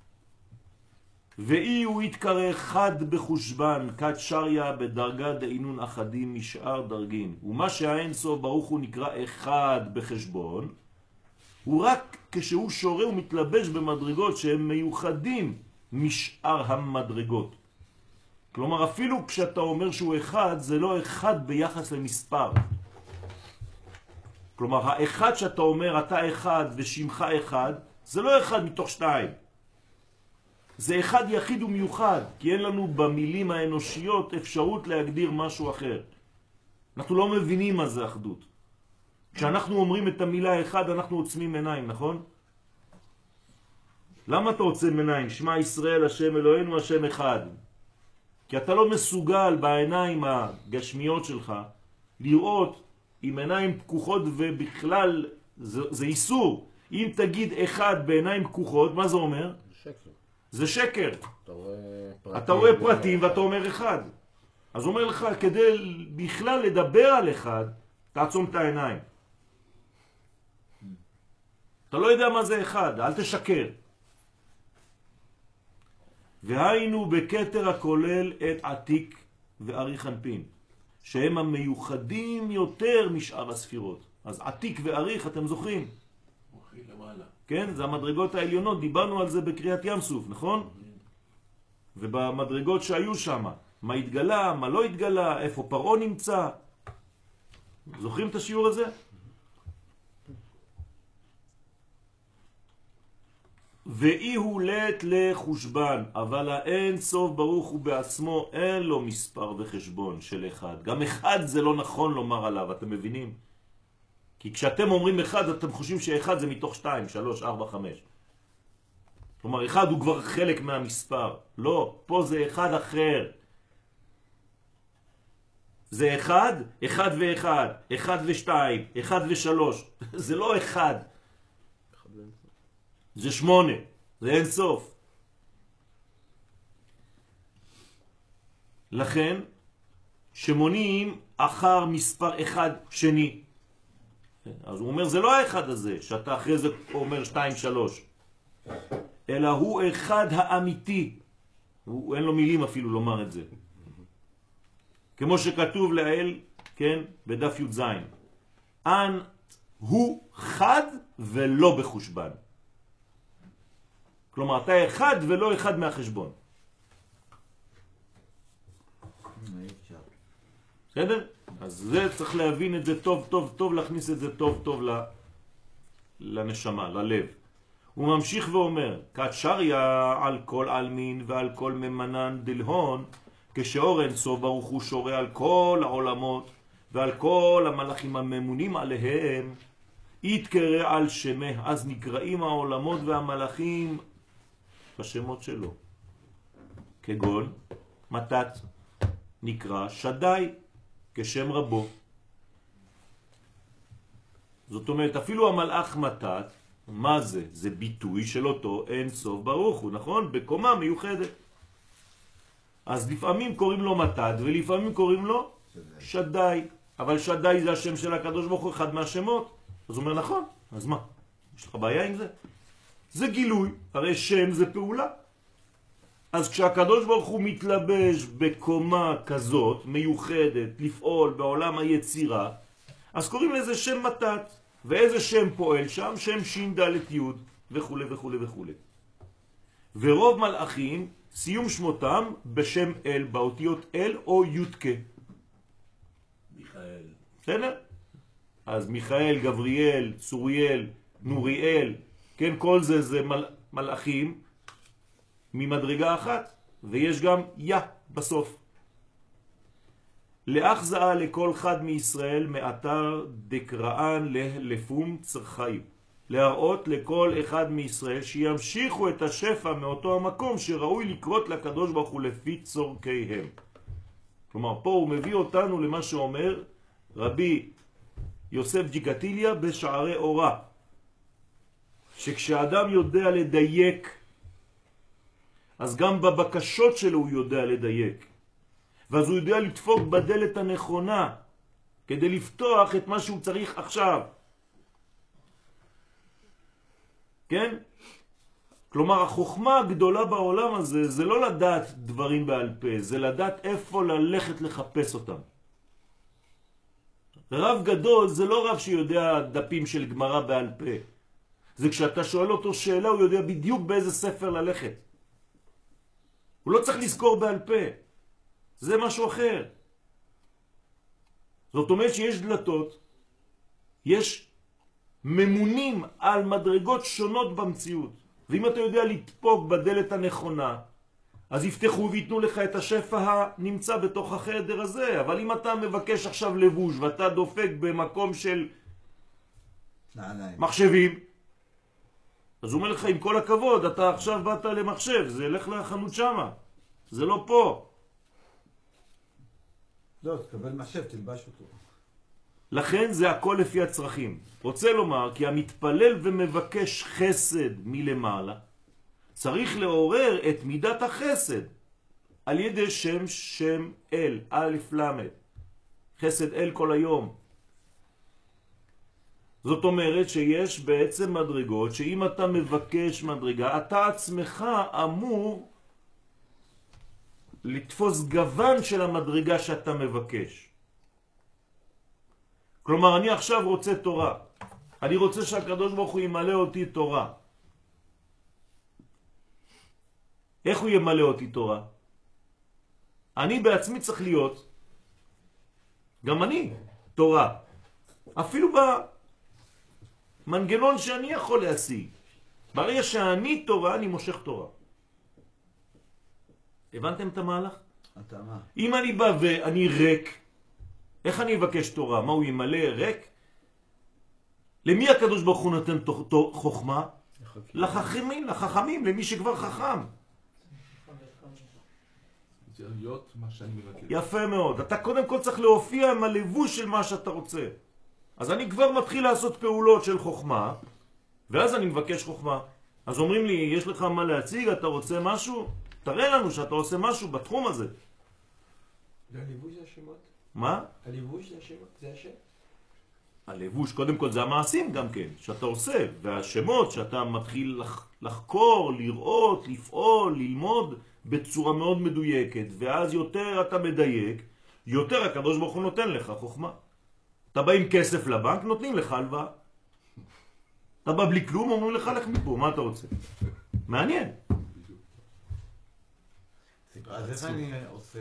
ואי הוא יתקרא חד בחושבן, כת שריה בדרגה דעינון אחדים משאר דרגין. ומה שהאין סוף ברוך הוא נקרא אחד בחשבון, הוא רק כשהוא שורה ומתלבש במדרגות שהם מיוחדים משאר המדרגות. כלומר, אפילו כשאתה אומר שהוא אחד, זה לא אחד ביחס למספר. כלומר, האחד שאתה אומר, אתה אחד ושמך אחד, זה לא אחד מתוך שתיים. זה אחד יחיד ומיוחד, כי אין לנו במילים האנושיות אפשרות להגדיר משהו אחר. אנחנו לא מבינים מה זה אחדות. כשאנחנו אומרים את המילה אחד, אנחנו עוצמים עיניים, נכון? למה אתה עוצם עיניים? שמע ישראל, השם אלוהינו, השם אחד. כי אתה לא מסוגל בעיניים הגשמיות שלך לראות עם עיניים פקוחות, ובכלל זה, זה איסור. אם תגיד אחד בעיניים פקוחות, מה זה אומר? שקר. זה שקר. אתה רואה פרטים, אתה רואה פרטים ואתה אומר אחד. אז אומר לך, כדי בכלל לדבר על אחד, תעצום את העיניים. אתה לא יודע מה זה אחד, אל תשקר. והיינו בכתר הכולל את עתיק ואריך אנפין, שהם המיוחדים יותר משאר הספירות. אז עתיק ואריך, אתם זוכרים? כן, זה המדרגות העליונות, דיברנו על זה בקריאת ים סוף, נכון? ובמדרגות שהיו שם, מה התגלה, מה לא התגלה, איפה פרעה נמצא. זוכרים את השיעור הזה? ואי הוא לת לחושבן, אבל האין סוף ברוך הוא בעצמו, אין לו מספר וחשבון של אחד. גם אחד זה לא נכון לומר עליו, אתם מבינים? כי כשאתם אומרים אחד, אתם חושבים שאחד זה מתוך שתיים, שלוש, ארבע, חמש. כלומר, אחד הוא כבר חלק מהמספר. לא, פה זה אחד אחר. זה אחד, אחד ואחד, אחד ושתיים, אחד ושלוש. זה לא אחד. זה שמונה, זה אין סוף. לכן, שמונים אחר מספר אחד שני. אז הוא אומר, זה לא האחד הזה, שאתה אחרי זה אומר שתיים, שלוש. אלא הוא אחד האמיתי. הוא, אין לו מילים אפילו לומר את זה. כמו שכתוב לאל, כן, בדף י' זין. אנ הוא חד ולא בחושבן. כלומר, אתה אחד ולא אחד מהחשבון. בסדר? אז זה צריך להבין את זה טוב, טוב, טוב, להכניס את זה טוב, טוב לנשמה, ללב. הוא ממשיך ואומר, כתשריה על כל אלמין ועל כל ממנן דלהון, כשאור אין סוף ברוך הוא שורה על כל העולמות ועל כל המלאכים הממונים עליהם, יתקרא על שמה, אז נקראים העולמות והמלאכים בשמות שלו. כגון מתת נקרא שדי כשם רבו. זאת אומרת, אפילו המלאך מתת, מה זה? זה ביטוי של אותו אין סוף ברוך הוא, נכון? בקומה מיוחדת. אז לפעמים קוראים לו מתת ולפעמים קוראים לו שדי. אבל שדי זה השם של הקדוש ברוך הוא, אחד מהשמות. אז הוא אומר, נכון, אז מה? יש לך בעיה עם זה? זה גילוי, הרי שם זה פעולה. אז כשהקדוש ברוך הוא מתלבש בקומה כזאת, מיוחדת, לפעול בעולם היצירה, אז קוראים לזה שם מתת. ואיזה שם פועל שם? שם שין דלת יוד, וכו' וכו' וכו'. ורוב מלאכים, סיום שמותם בשם אל, באותיות אל או יודקה. מיכאל. בסדר? אז מיכאל, גבריאל, צוריאל, נוריאל, כן, כל זה זה מל... מלאכים ממדרגה אחת, ויש גם יא בסוף. לאחזאה לכל חד מישראל מאתר דקראן לפום צרכי. להראות לכל אחד מישראל שימשיכו את השפע מאותו המקום שראוי לקרות לקדוש ברוך הוא לפי צורכיהם. כלומר, פה הוא מביא אותנו למה שאומר רבי יוסף ג'יקטיליה בשערי אורה. שכשאדם יודע לדייק, אז גם בבקשות שלו הוא יודע לדייק. ואז הוא יודע לדפוק בדלת הנכונה, כדי לפתוח את מה שהוא צריך עכשיו. כן? כלומר, החוכמה הגדולה בעולם הזה, זה לא לדעת דברים בעל פה, זה לדעת איפה ללכת לחפש אותם. רב גדול זה לא רב שיודע דפים של גמרא בעל פה. זה כשאתה שואל אותו שאלה, הוא יודע בדיוק באיזה ספר ללכת. הוא לא צריך לזכור בעל פה. זה משהו אחר. זאת אומרת שיש דלתות, יש ממונים על מדרגות שונות במציאות. ואם אתה יודע לדפוק בדלת הנכונה, אז יפתחו ויתנו לך את השפע הנמצא בתוך החדר הזה. אבל אם אתה מבקש עכשיו לבוש ואתה דופק במקום של מחשבים, אז הוא אומר לך, עם כל הכבוד, אתה עכשיו באת למחשב, זה ילך לחנות שמה, זה לא פה. לא, תקבל מחשב, תלבש אותו. לכן זה הכל לפי הצרכים. רוצה לומר, כי המתפלל ומבקש חסד מלמעלה, צריך לעורר את מידת החסד על ידי שם שם אל, א' למד. חסד אל כל היום. זאת אומרת שיש בעצם מדרגות שאם אתה מבקש מדרגה, אתה עצמך אמור לתפוס גוון של המדרגה שאתה מבקש. כלומר, אני עכשיו רוצה תורה. אני רוצה שהקדוש ברוך הוא ימלא אותי תורה. איך הוא ימלא אותי תורה? אני בעצמי צריך להיות, גם אני, תורה. אפילו במנגנון שאני יכול להשיג. ברגע שאני תורה, אני מושך תורה. הבנתם את המהלך? אתה מה? אם אני בא ואני ריק, איך אני אבקש תורה? מה, הוא ימלא ריק? למי הקדוש ברוך הוא נותן חוכמה? לחכמים, לחכמים, למי שכבר חכם. להיות מה שאני מבקש. יפה מאוד. אתה קודם כל צריך להופיע עם הלבוש של מה שאתה רוצה. אז אני כבר מתחיל לעשות פעולות של חוכמה, ואז אני מבקש חוכמה. אז אומרים לי, יש לך מה להציג? אתה רוצה משהו? תראה לנו שאתה עושה משהו בתחום הזה. זה הליבוש זה השמות? מה? הליבוש זה השמות? זה השם? הלבוש, קודם כל זה המעשים גם כן, שאתה עושה, והשמות שאתה מתחיל לח... לחקור, לראות, לפעול, ללמוד בצורה מאוד מדויקת, ואז יותר אתה מדייק, יותר הקדוש ברוך הוא נותן לך חוכמה. אתה בא עם כסף לבנק, נותנים לך הלוואה. אתה בא בלי כלום, אומרים לך לך מפה, מה אתה רוצה? מעניין. אז איך אני עושה?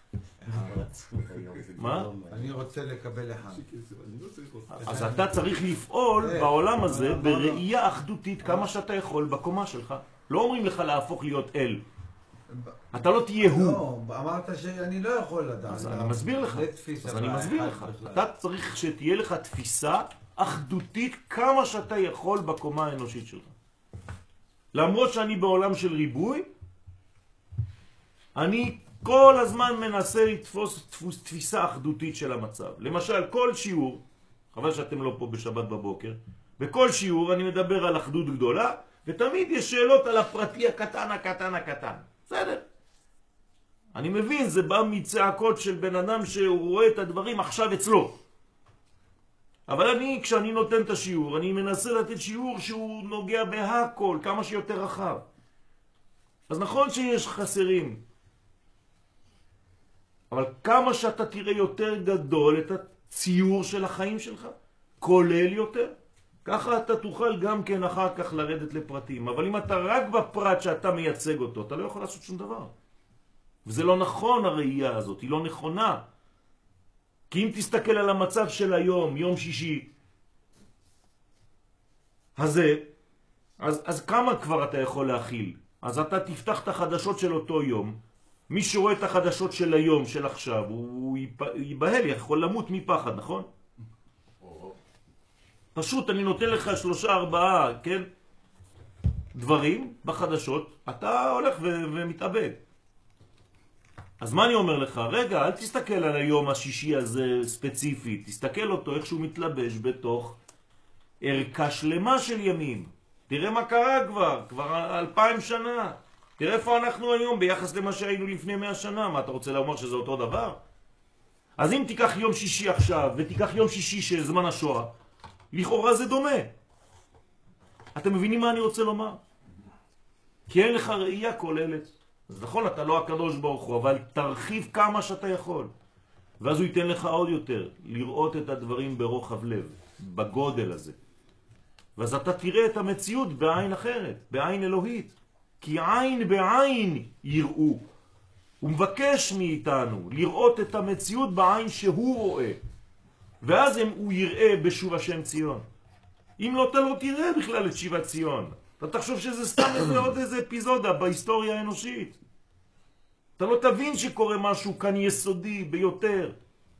מה? אני רוצה לקבל אחד. אז אתה צריך לפעול בעולם הזה בראייה אחדותית כמה שאתה יכול בקומה שלך. לא אומרים לך להפוך להיות אל. אתה לא תהיה הוא. לא, אמרת שאני לא יכול לדעת. אז אני מסביר לך. אז אני מסביר לך. אתה צריך שתהיה לך תפיסה אחדותית כמה שאתה יכול בקומה האנושית שלך. למרות שאני בעולם של ריבוי, אני כל הזמן מנסה לתפוס תפוס, תפיסה אחדותית של המצב. למשל, כל שיעור, חבל שאתם לא פה בשבת בבוקר, בכל שיעור אני מדבר על אחדות גדולה, ותמיד יש שאלות על הפרטי הקטן, הקטן, הקטן. בסדר. אני מבין, זה בא מצעקות של בן אדם שהוא רואה את הדברים עכשיו אצלו. אבל אני, כשאני נותן את השיעור, אני מנסה לתת שיעור שהוא נוגע בהכל, כמה שיותר רחב. אז נכון שיש חסרים, אבל כמה שאתה תראה יותר גדול את הציור של החיים שלך, כולל יותר, ככה אתה תוכל גם כן אחר כך לרדת לפרטים. אבל אם אתה רק בפרט שאתה מייצג אותו, אתה לא יכול לעשות שום דבר. וזה לא נכון, הראייה הזאת, היא לא נכונה. כי אם תסתכל על המצב של היום, יום שישי, הזה, אז, אז כמה כבר אתה יכול להכיל? אז אתה תפתח את החדשות של אותו יום, מי שרואה את החדשות של היום, של עכשיו, הוא ייבהל, יכול למות מפחד, נכון? פשוט אני נותן לך שלושה, ארבעה, כן? דברים בחדשות, אתה הולך ו- ומתאבד. אז מה אני אומר לך? רגע, אל תסתכל על היום השישי הזה ספציפית, תסתכל אותו איך שהוא מתלבש בתוך ערכה שלמה של ימים. תראה מה קרה כבר, כבר אלפיים שנה. תראה איפה אנחנו היום ביחס למה שהיינו לפני מאה שנה. מה אתה רוצה לומר שזה אותו דבר? אז אם תיקח יום שישי עכשיו ותיקח יום שישי של זמן השואה, לכאורה זה דומה. אתם מבינים מה אני רוצה לומר? כי אין לך ראייה כוללת. אז נכון, אתה לא הקדוש ברוך הוא, אבל תרחיב כמה שאתה יכול. ואז הוא ייתן לך עוד יותר, לראות את הדברים ברוחב לב, בגודל הזה. ואז אתה תראה את המציאות בעין אחרת, בעין אלוהית. כי עין בעין יראו. הוא מבקש מאיתנו לראות את המציאות בעין שהוא רואה. ואז הם, הוא יראה בשוב השם ציון. אם לא, אתה לא תראה בכלל את שיבת ציון. אתה תחשוב שזה סתם איזה עוד איזה אפיזודה בהיסטוריה האנושית. אתה לא תבין שקורה משהו כאן יסודי ביותר.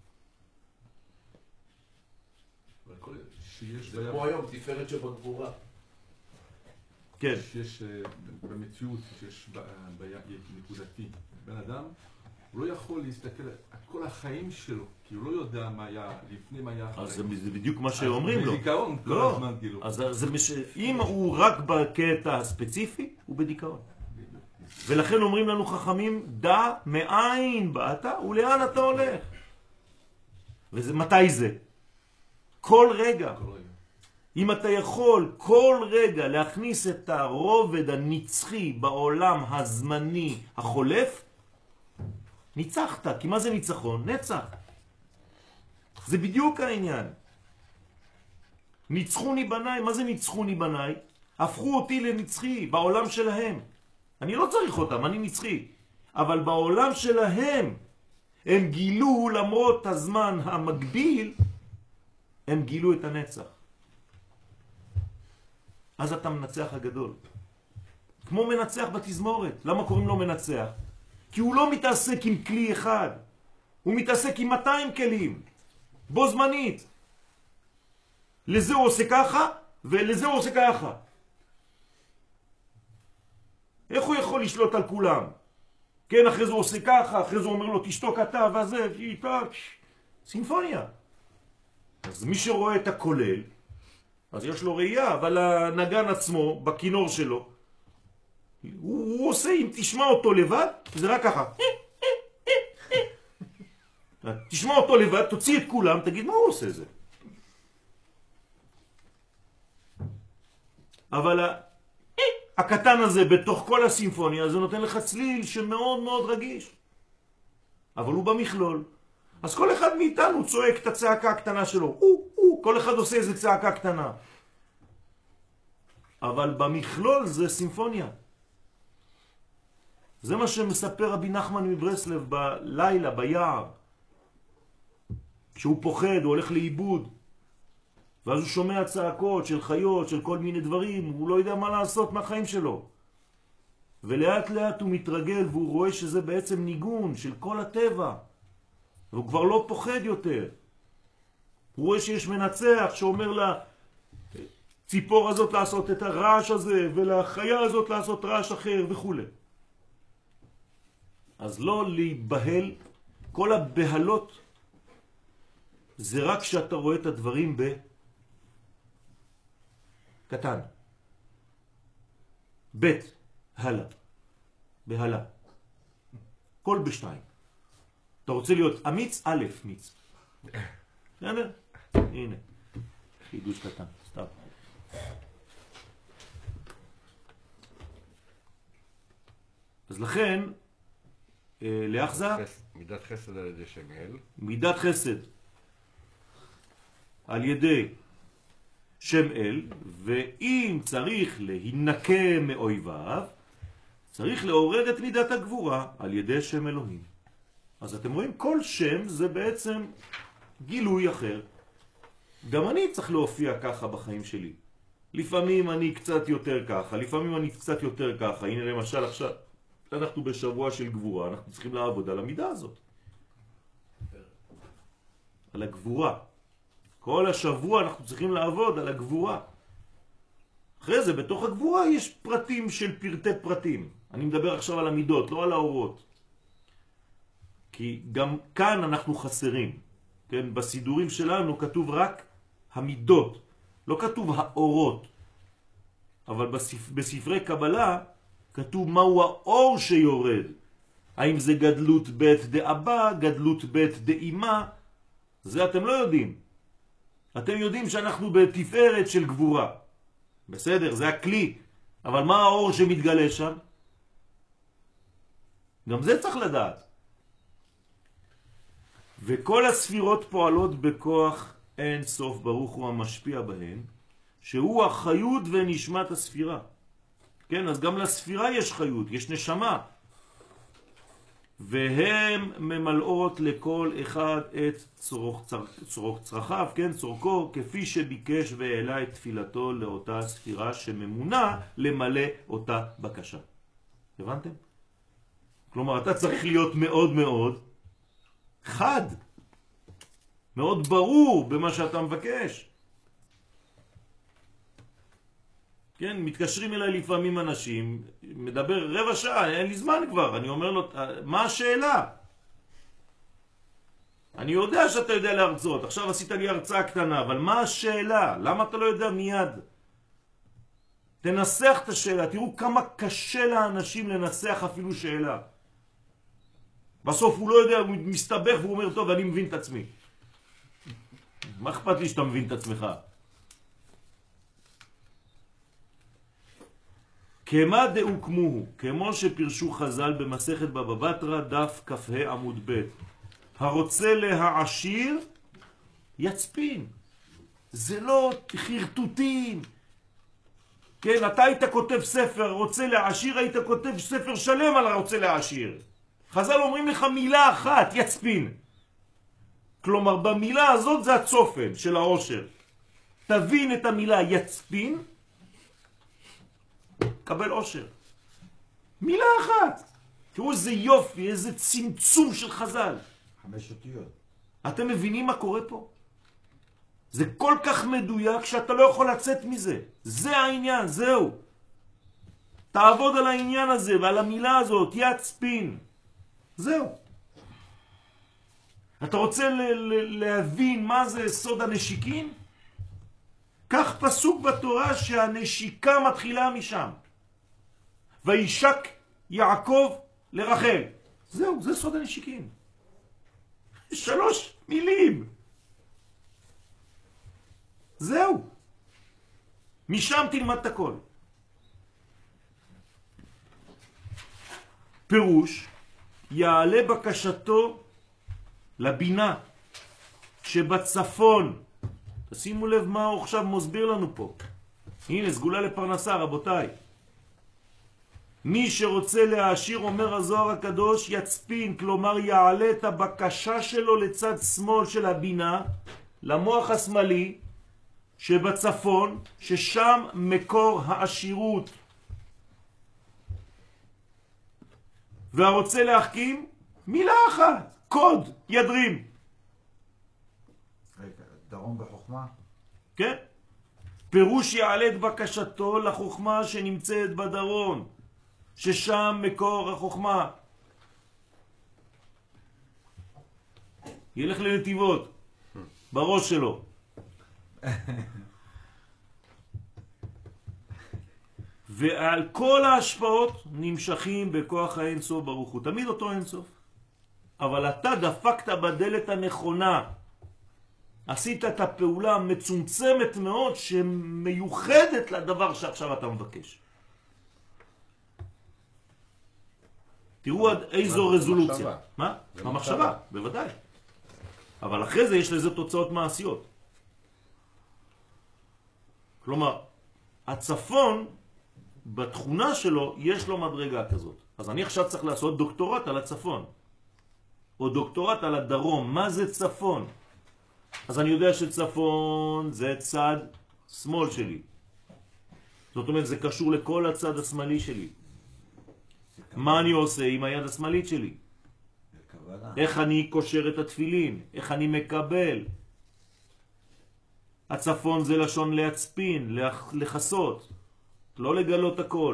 שיש זה כמו היום, תפארת שבגבורה. כן. שיש במציאות, שיש בעיה נקודתי. בן אדם, הוא לא יכול להסתכל על כל החיים שלו, כי הוא לא יודע מה היה לפני, מה היה אחרי. אז זה בדיוק מה שאומרים לו. בדיכאון כל לא, הזמן, כאילו. אז זה מש... אם הוא רק בקטע הספציפי, הוא בדיכאון. ולכן אומרים לנו חכמים, דע מאין באת ולאן אתה הולך. וזה מתי זה? כל רגע. כל רגע. אם אתה יכול כל רגע להכניס את הרובד הנצחי בעולם הזמני החולף, ניצחת. כי מה זה ניצחון? נצח. זה בדיוק העניין. ניצחוני בניי. מה זה ניצחוני בניי? הפכו אותי לנצחי בעולם שלהם. אני לא צריך אותם, אני נצחי. אבל בעולם שלהם הם גילו, למרות הזמן המקביל, הם גילו את הנצח. אז אתה מנצח הגדול. כמו מנצח בתזמורת. למה קוראים לו מנצח? כי הוא לא מתעסק עם כלי אחד. הוא מתעסק עם מאתיים כלים. בו זמנית. לזה הוא עושה ככה, ולזה הוא עושה ככה. איך הוא יכול לשלוט על כולם? כן, אחרי זה הוא עושה ככה, אחרי זה הוא אומר לו תשתוק אתה וזה, סימפוניה. אז מי שרואה את הכולל, אז יש לו ראייה, אבל הנגן עצמו, בכינור שלו, הוא, הוא עושה, אם תשמע אותו לבד, זה רק ככה. תשמע אותו לבד, תוציא את כולם, תגיד מה הוא עושה זה. אבל הקטן הזה בתוך כל הסימפוניה, זה נותן לך צליל שמאוד מאוד רגיש. אבל הוא במכלול. אז כל אחד מאיתנו צועק את הצעקה הקטנה שלו. הוא, הוא, כל אחד עושה איזה צעקה קטנה. אבל במכלול זה סימפוניה. זה מה שמספר רבי נחמן מברסלב בלילה, ביער. כשהוא פוחד, הוא הולך לאיבוד. ואז הוא שומע צעקות של חיות, של כל מיני דברים, הוא לא יודע מה לעשות מהחיים שלו. ולאט לאט הוא מתרגל והוא רואה שזה בעצם ניגון של כל הטבע. והוא כבר לא פוחד יותר. הוא רואה שיש מנצח שאומר לציפור הזאת לעשות את הרעש הזה, ולחיה הזאת לעשות רעש אחר וכו'. אז לא להיבהל, כל הבהלות זה רק שאתה רואה את הדברים בקטן. בית, הלה, בהלה. כל בשתיים. אתה רוצה להיות אמיץ? א', מיץ. הנה, הנה. חידוש קטן, סתם. אז לכן, לאחזה, מידת חסד על ידי שם אל. מידת חסד על ידי שם אל, ואם צריך להינקה מאויביו, צריך לעורר את מידת הגבורה על ידי שם אלוהים. אז אתם רואים, כל שם זה בעצם גילוי אחר. גם אני צריך להופיע ככה בחיים שלי. לפעמים אני קצת יותר ככה, לפעמים אני קצת יותר ככה. הנה למשל עכשיו, אנחנו בשבוע של גבורה, אנחנו צריכים לעבוד על המידה הזאת. על הגבורה. כל השבוע אנחנו צריכים לעבוד על הגבורה. אחרי זה, בתוך הגבורה יש פרטים של פרטי פרטים. אני מדבר עכשיו על המידות, לא על האורות. כי גם כאן אנחנו חסרים. כן? בסידורים שלנו כתוב רק המידות, לא כתוב האורות. אבל בספר, בספרי קבלה כתוב מהו האור שיורד. האם זה גדלות בית דאבא, גדלות בית דאמא? זה אתם לא יודעים. אתם יודעים שאנחנו בתפארת של גבורה. בסדר, זה הכלי. אבל מה האור שמתגלה שם? גם זה צריך לדעת. וכל הספירות פועלות בכוח אין סוף ברוך הוא המשפיע בהן, שהוא החיות ונשמת הספירה. כן, אז גם לספירה יש חיות, יש נשמה. והם ממלאות לכל אחד את צורך, צורך צרכיו, כן, צורכו, כפי שביקש והעלה את תפילתו לאותה ספירה שממונה למלא אותה בקשה. הבנתם? כלומר, אתה צריך להיות מאוד מאוד חד, מאוד ברור במה שאתה מבקש. כן, מתקשרים אליי לפעמים אנשים, מדבר רבע שעה, אין לי זמן כבר, אני אומר לו, מה השאלה? אני יודע שאתה יודע להרצות, עכשיו עשית לי הרצאה קטנה, אבל מה השאלה? למה אתה לא יודע מיד? תנסח את השאלה, תראו כמה קשה לאנשים לנסח אפילו שאלה. בסוף הוא לא יודע, הוא מסתבך והוא אומר, טוב, אני מבין את עצמי. מה אכפת לי שאתה מבין את עצמך? כמה דאוקמו, כמו שפרשו חז"ל במסכת בבא בתרא דף כ"ה עמוד ב', הרוצה להעשיר יצפין. זה לא חרטוטים. כן, אתה היית כותב ספר, רוצה להעשיר, היית כותב ספר שלם על הרוצה להעשיר. חז"ל אומרים לך מילה אחת, יצפין. כלומר, במילה הזאת זה הצופן של העושר. תבין את המילה יצפין, קבל עושר. מילה אחת. תראו איזה יופי, איזה צמצום של חז"ל. חמש אותיות. אתם מבינים מה קורה פה? זה כל כך מדויק שאתה לא יכול לצאת מזה. זה העניין, זהו. תעבוד על העניין הזה ועל המילה הזאת, יצפין. זהו. אתה רוצה להבין מה זה סוד הנשיקין? כך פסוק בתורה שהנשיקה מתחילה משם. וישק יעקב לרחל. זהו, זה סוד הנשיקין. שלוש מילים. זהו. משם תלמד את הכל. פירוש, יעלה בקשתו לבינה שבצפון. תשימו לב מה הוא עכשיו מסביר לנו פה. הנה, סגולה לפרנסה, רבותיי. מי שרוצה להעשיר, אומר הזוהר הקדוש, יצפין, כלומר יעלה את הבקשה שלו לצד שמאל של הבינה, למוח השמאלי, שבצפון, ששם מקור העשירות. והרוצה להחכים, מילה אחת, קוד, ידרים. רגע, דרום בחוכמה? כן. פירוש יעלה את בקשתו לחוכמה שנמצאת בדרום, ששם מקור החוכמה. ילך לנתיבות, בראש שלו. ועל כל ההשפעות נמשכים בכוח האינסוף ברוך הוא. תמיד אותו אינסוף. אבל אתה דפקת בדלת הנכונה. עשית את הפעולה המצומצמת מאוד שמיוחדת לדבר שעכשיו אתה מבקש. תראו עד איזו רזולוציה. מה? המחשבה, בוודאי. אבל אחרי זה יש לזה תוצאות מעשיות. כלומר, הצפון, בתכונה שלו, יש לו מדרגה כזאת. אז אני עכשיו צריך לעשות דוקטורט על הצפון. או דוקטורט על הדרום. מה זה צפון? אז אני יודע שצפון זה צד שמאל שלי. זאת אומרת, זה קשור לכל הצד השמאלי שלי. מה אני עושה עם היד השמאלית שלי? איך אני קושר את התפילין? איך אני מקבל? הצפון זה לשון להצפין, לחסות, לא לגלות הכל.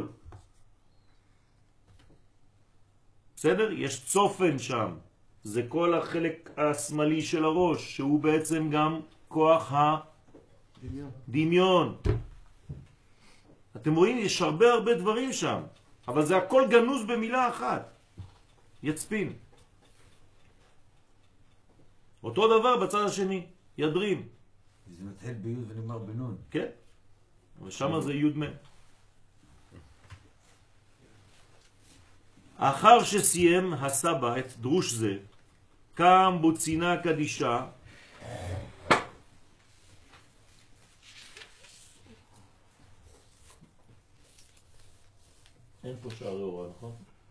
בסדר? יש צופן שם. זה כל החלק השמאלי של הראש, שהוא בעצם גם כוח הדמיון. אתם רואים, יש הרבה הרבה דברים שם, אבל זה הכל גנוז במילה אחת. יצפין. אותו דבר בצד השני, ידרים. זה מתחיל ביוד ונגמר בנון. כן, ושם זה יוד מן. אחר שסיים הסבא את דרוש זה, קם בוצינה קדישה, אין פה שערי אורה, נכון?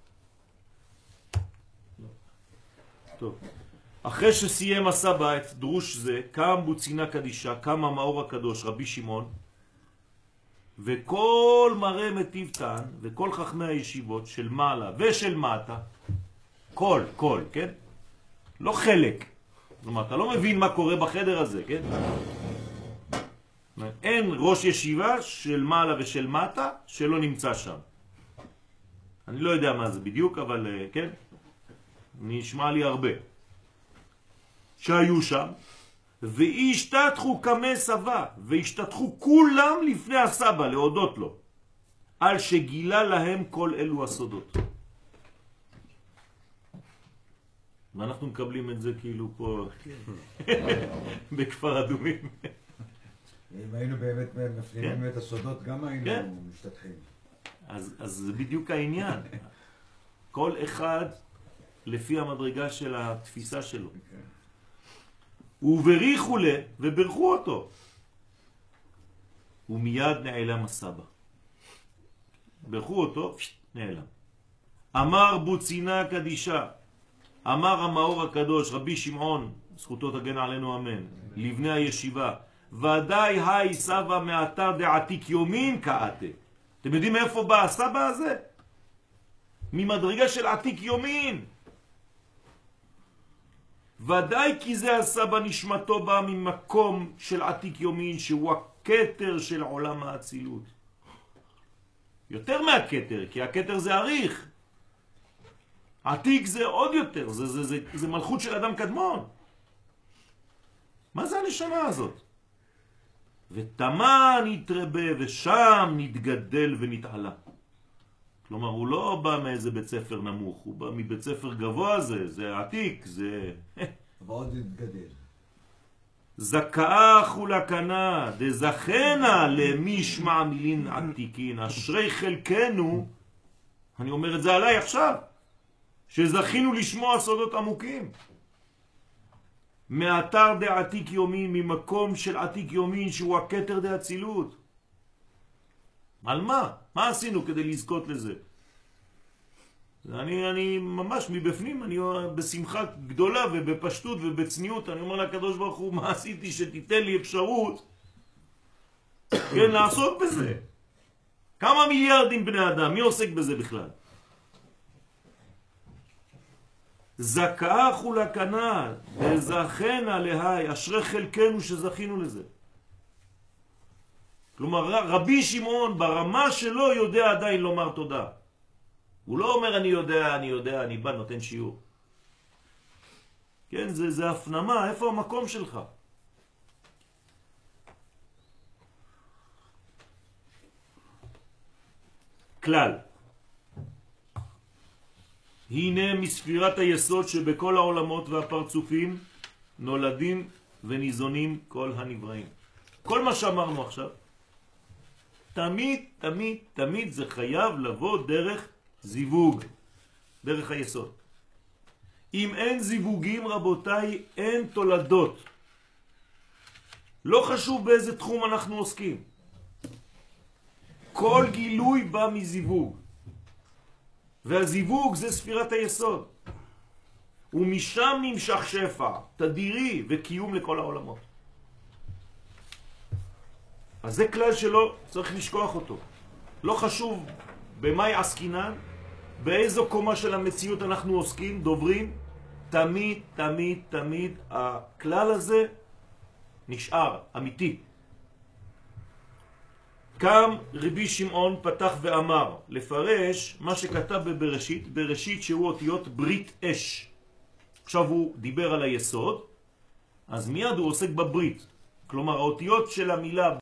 לא. טוב. אחרי שסיים הסבא את דרוש זה, קם בוצינה קדישה, קם המאור הקדוש, רבי שמעון, וכל מראה מטיב טען, וכל חכמי הישיבות של מעלה ושל מטה, כל, כל, כן? לא חלק. זאת אומרת, אתה לא מבין מה קורה בחדר הזה, כן? אין ראש ישיבה של מעלה ושל מטה שלא נמצא שם. אני לא יודע מה זה בדיוק, אבל כן, נשמע לי הרבה. שהיו שם, והשתתחו כמי סבא, והשתתחו כולם לפני הסבא להודות לו, על שגילה להם כל אלו הסודות. ואנחנו מקבלים את זה כאילו פה בכפר אדומים. אם היינו באמת מפנימים את הסודות, גם היינו משתתחים. אז, אז זה בדיוק העניין. כל אחד לפי המדרגה של התפיסה שלו. ובריחו לה, וברכו אותו. ומיד נעלם הסבא. ברכו אותו, נעלם. אמר בוצינה קדישה, אמר המאור הקדוש, רבי שמעון, זכותו תגן עלינו אמן, לבני הישיבה, ודאי היי סבא מאתר דעתיק יומין כאתה. אתם יודעים מאיפה בא הסבא הזה? ממדרגה של עתיק יומין. ודאי כי זה הסבא נשמתו בא ממקום של עתיק יומין, שהוא הכתר של עולם האצילות. יותר מהכתר, כי הכתר זה עריך. עתיק זה עוד יותר, זה, זה, זה, זה מלכות של אדם קדמון. מה זה הנשמה הזאת? ותמה נתרבה ושם נתגדל ונתעלה. כלומר, הוא לא בא מאיזה בית ספר נמוך, הוא בא מבית ספר גבוה זה, זה עתיק, זה... ועוד נתגדל. זכאה חולקנה, דזכנה למשמע מילין עתיקין, אשרי חלקנו, אני אומר את זה עליי עכשיו, שזכינו לשמוע סודות עמוקים. מאתר דעתיק יומין, ממקום של עתיק יומין שהוא הכתר דאצילות. על מה? מה עשינו כדי לזכות לזה? אני, אני ממש מבפנים, אני בשמחה גדולה ובפשטות ובצניעות, אני אומר לקדוש ברוך הוא, מה עשיתי שתיתן לי אפשרות כן, לעסוק בזה? כמה מיליארדים בני אדם, מי עוסק בזה בכלל? זכאה חולקנה, וזכנה להי, אשרי חלקנו שזכינו לזה. כלומר, רבי שמעון ברמה שלו יודע עדיין לומר תודה. הוא לא אומר אני יודע, אני יודע, אני בא נותן שיעור. כן, זה, זה הפנמה, איפה המקום שלך? כלל. הנה מספירת היסוד שבכל העולמות והפרצופים נולדים וניזונים כל הנבראים. כל מה שאמרנו עכשיו, תמיד, תמיד, תמיד זה חייב לבוא דרך זיווג, דרך היסוד. אם אין זיווגים רבותיי, אין תולדות. לא חשוב באיזה תחום אנחנו עוסקים. כל גילוי בא מזיווג. והזיווג זה ספירת היסוד. ומשם נמשך שפע, תדירי וקיום לכל העולמות. אז זה כלל שלא צריך לשכוח אותו. לא חשוב במאי עסקינן, באיזו קומה של המציאות אנחנו עוסקים, דוברים, תמיד, תמיד, תמיד הכלל הזה נשאר, אמיתי. קם רבי שמעון פתח ואמר, לפרש מה שכתב בבראשית, בראשית שהוא אותיות ברית אש. עכשיו הוא דיבר על היסוד, אז מיד הוא עוסק בברית. כלומר, האותיות של המילה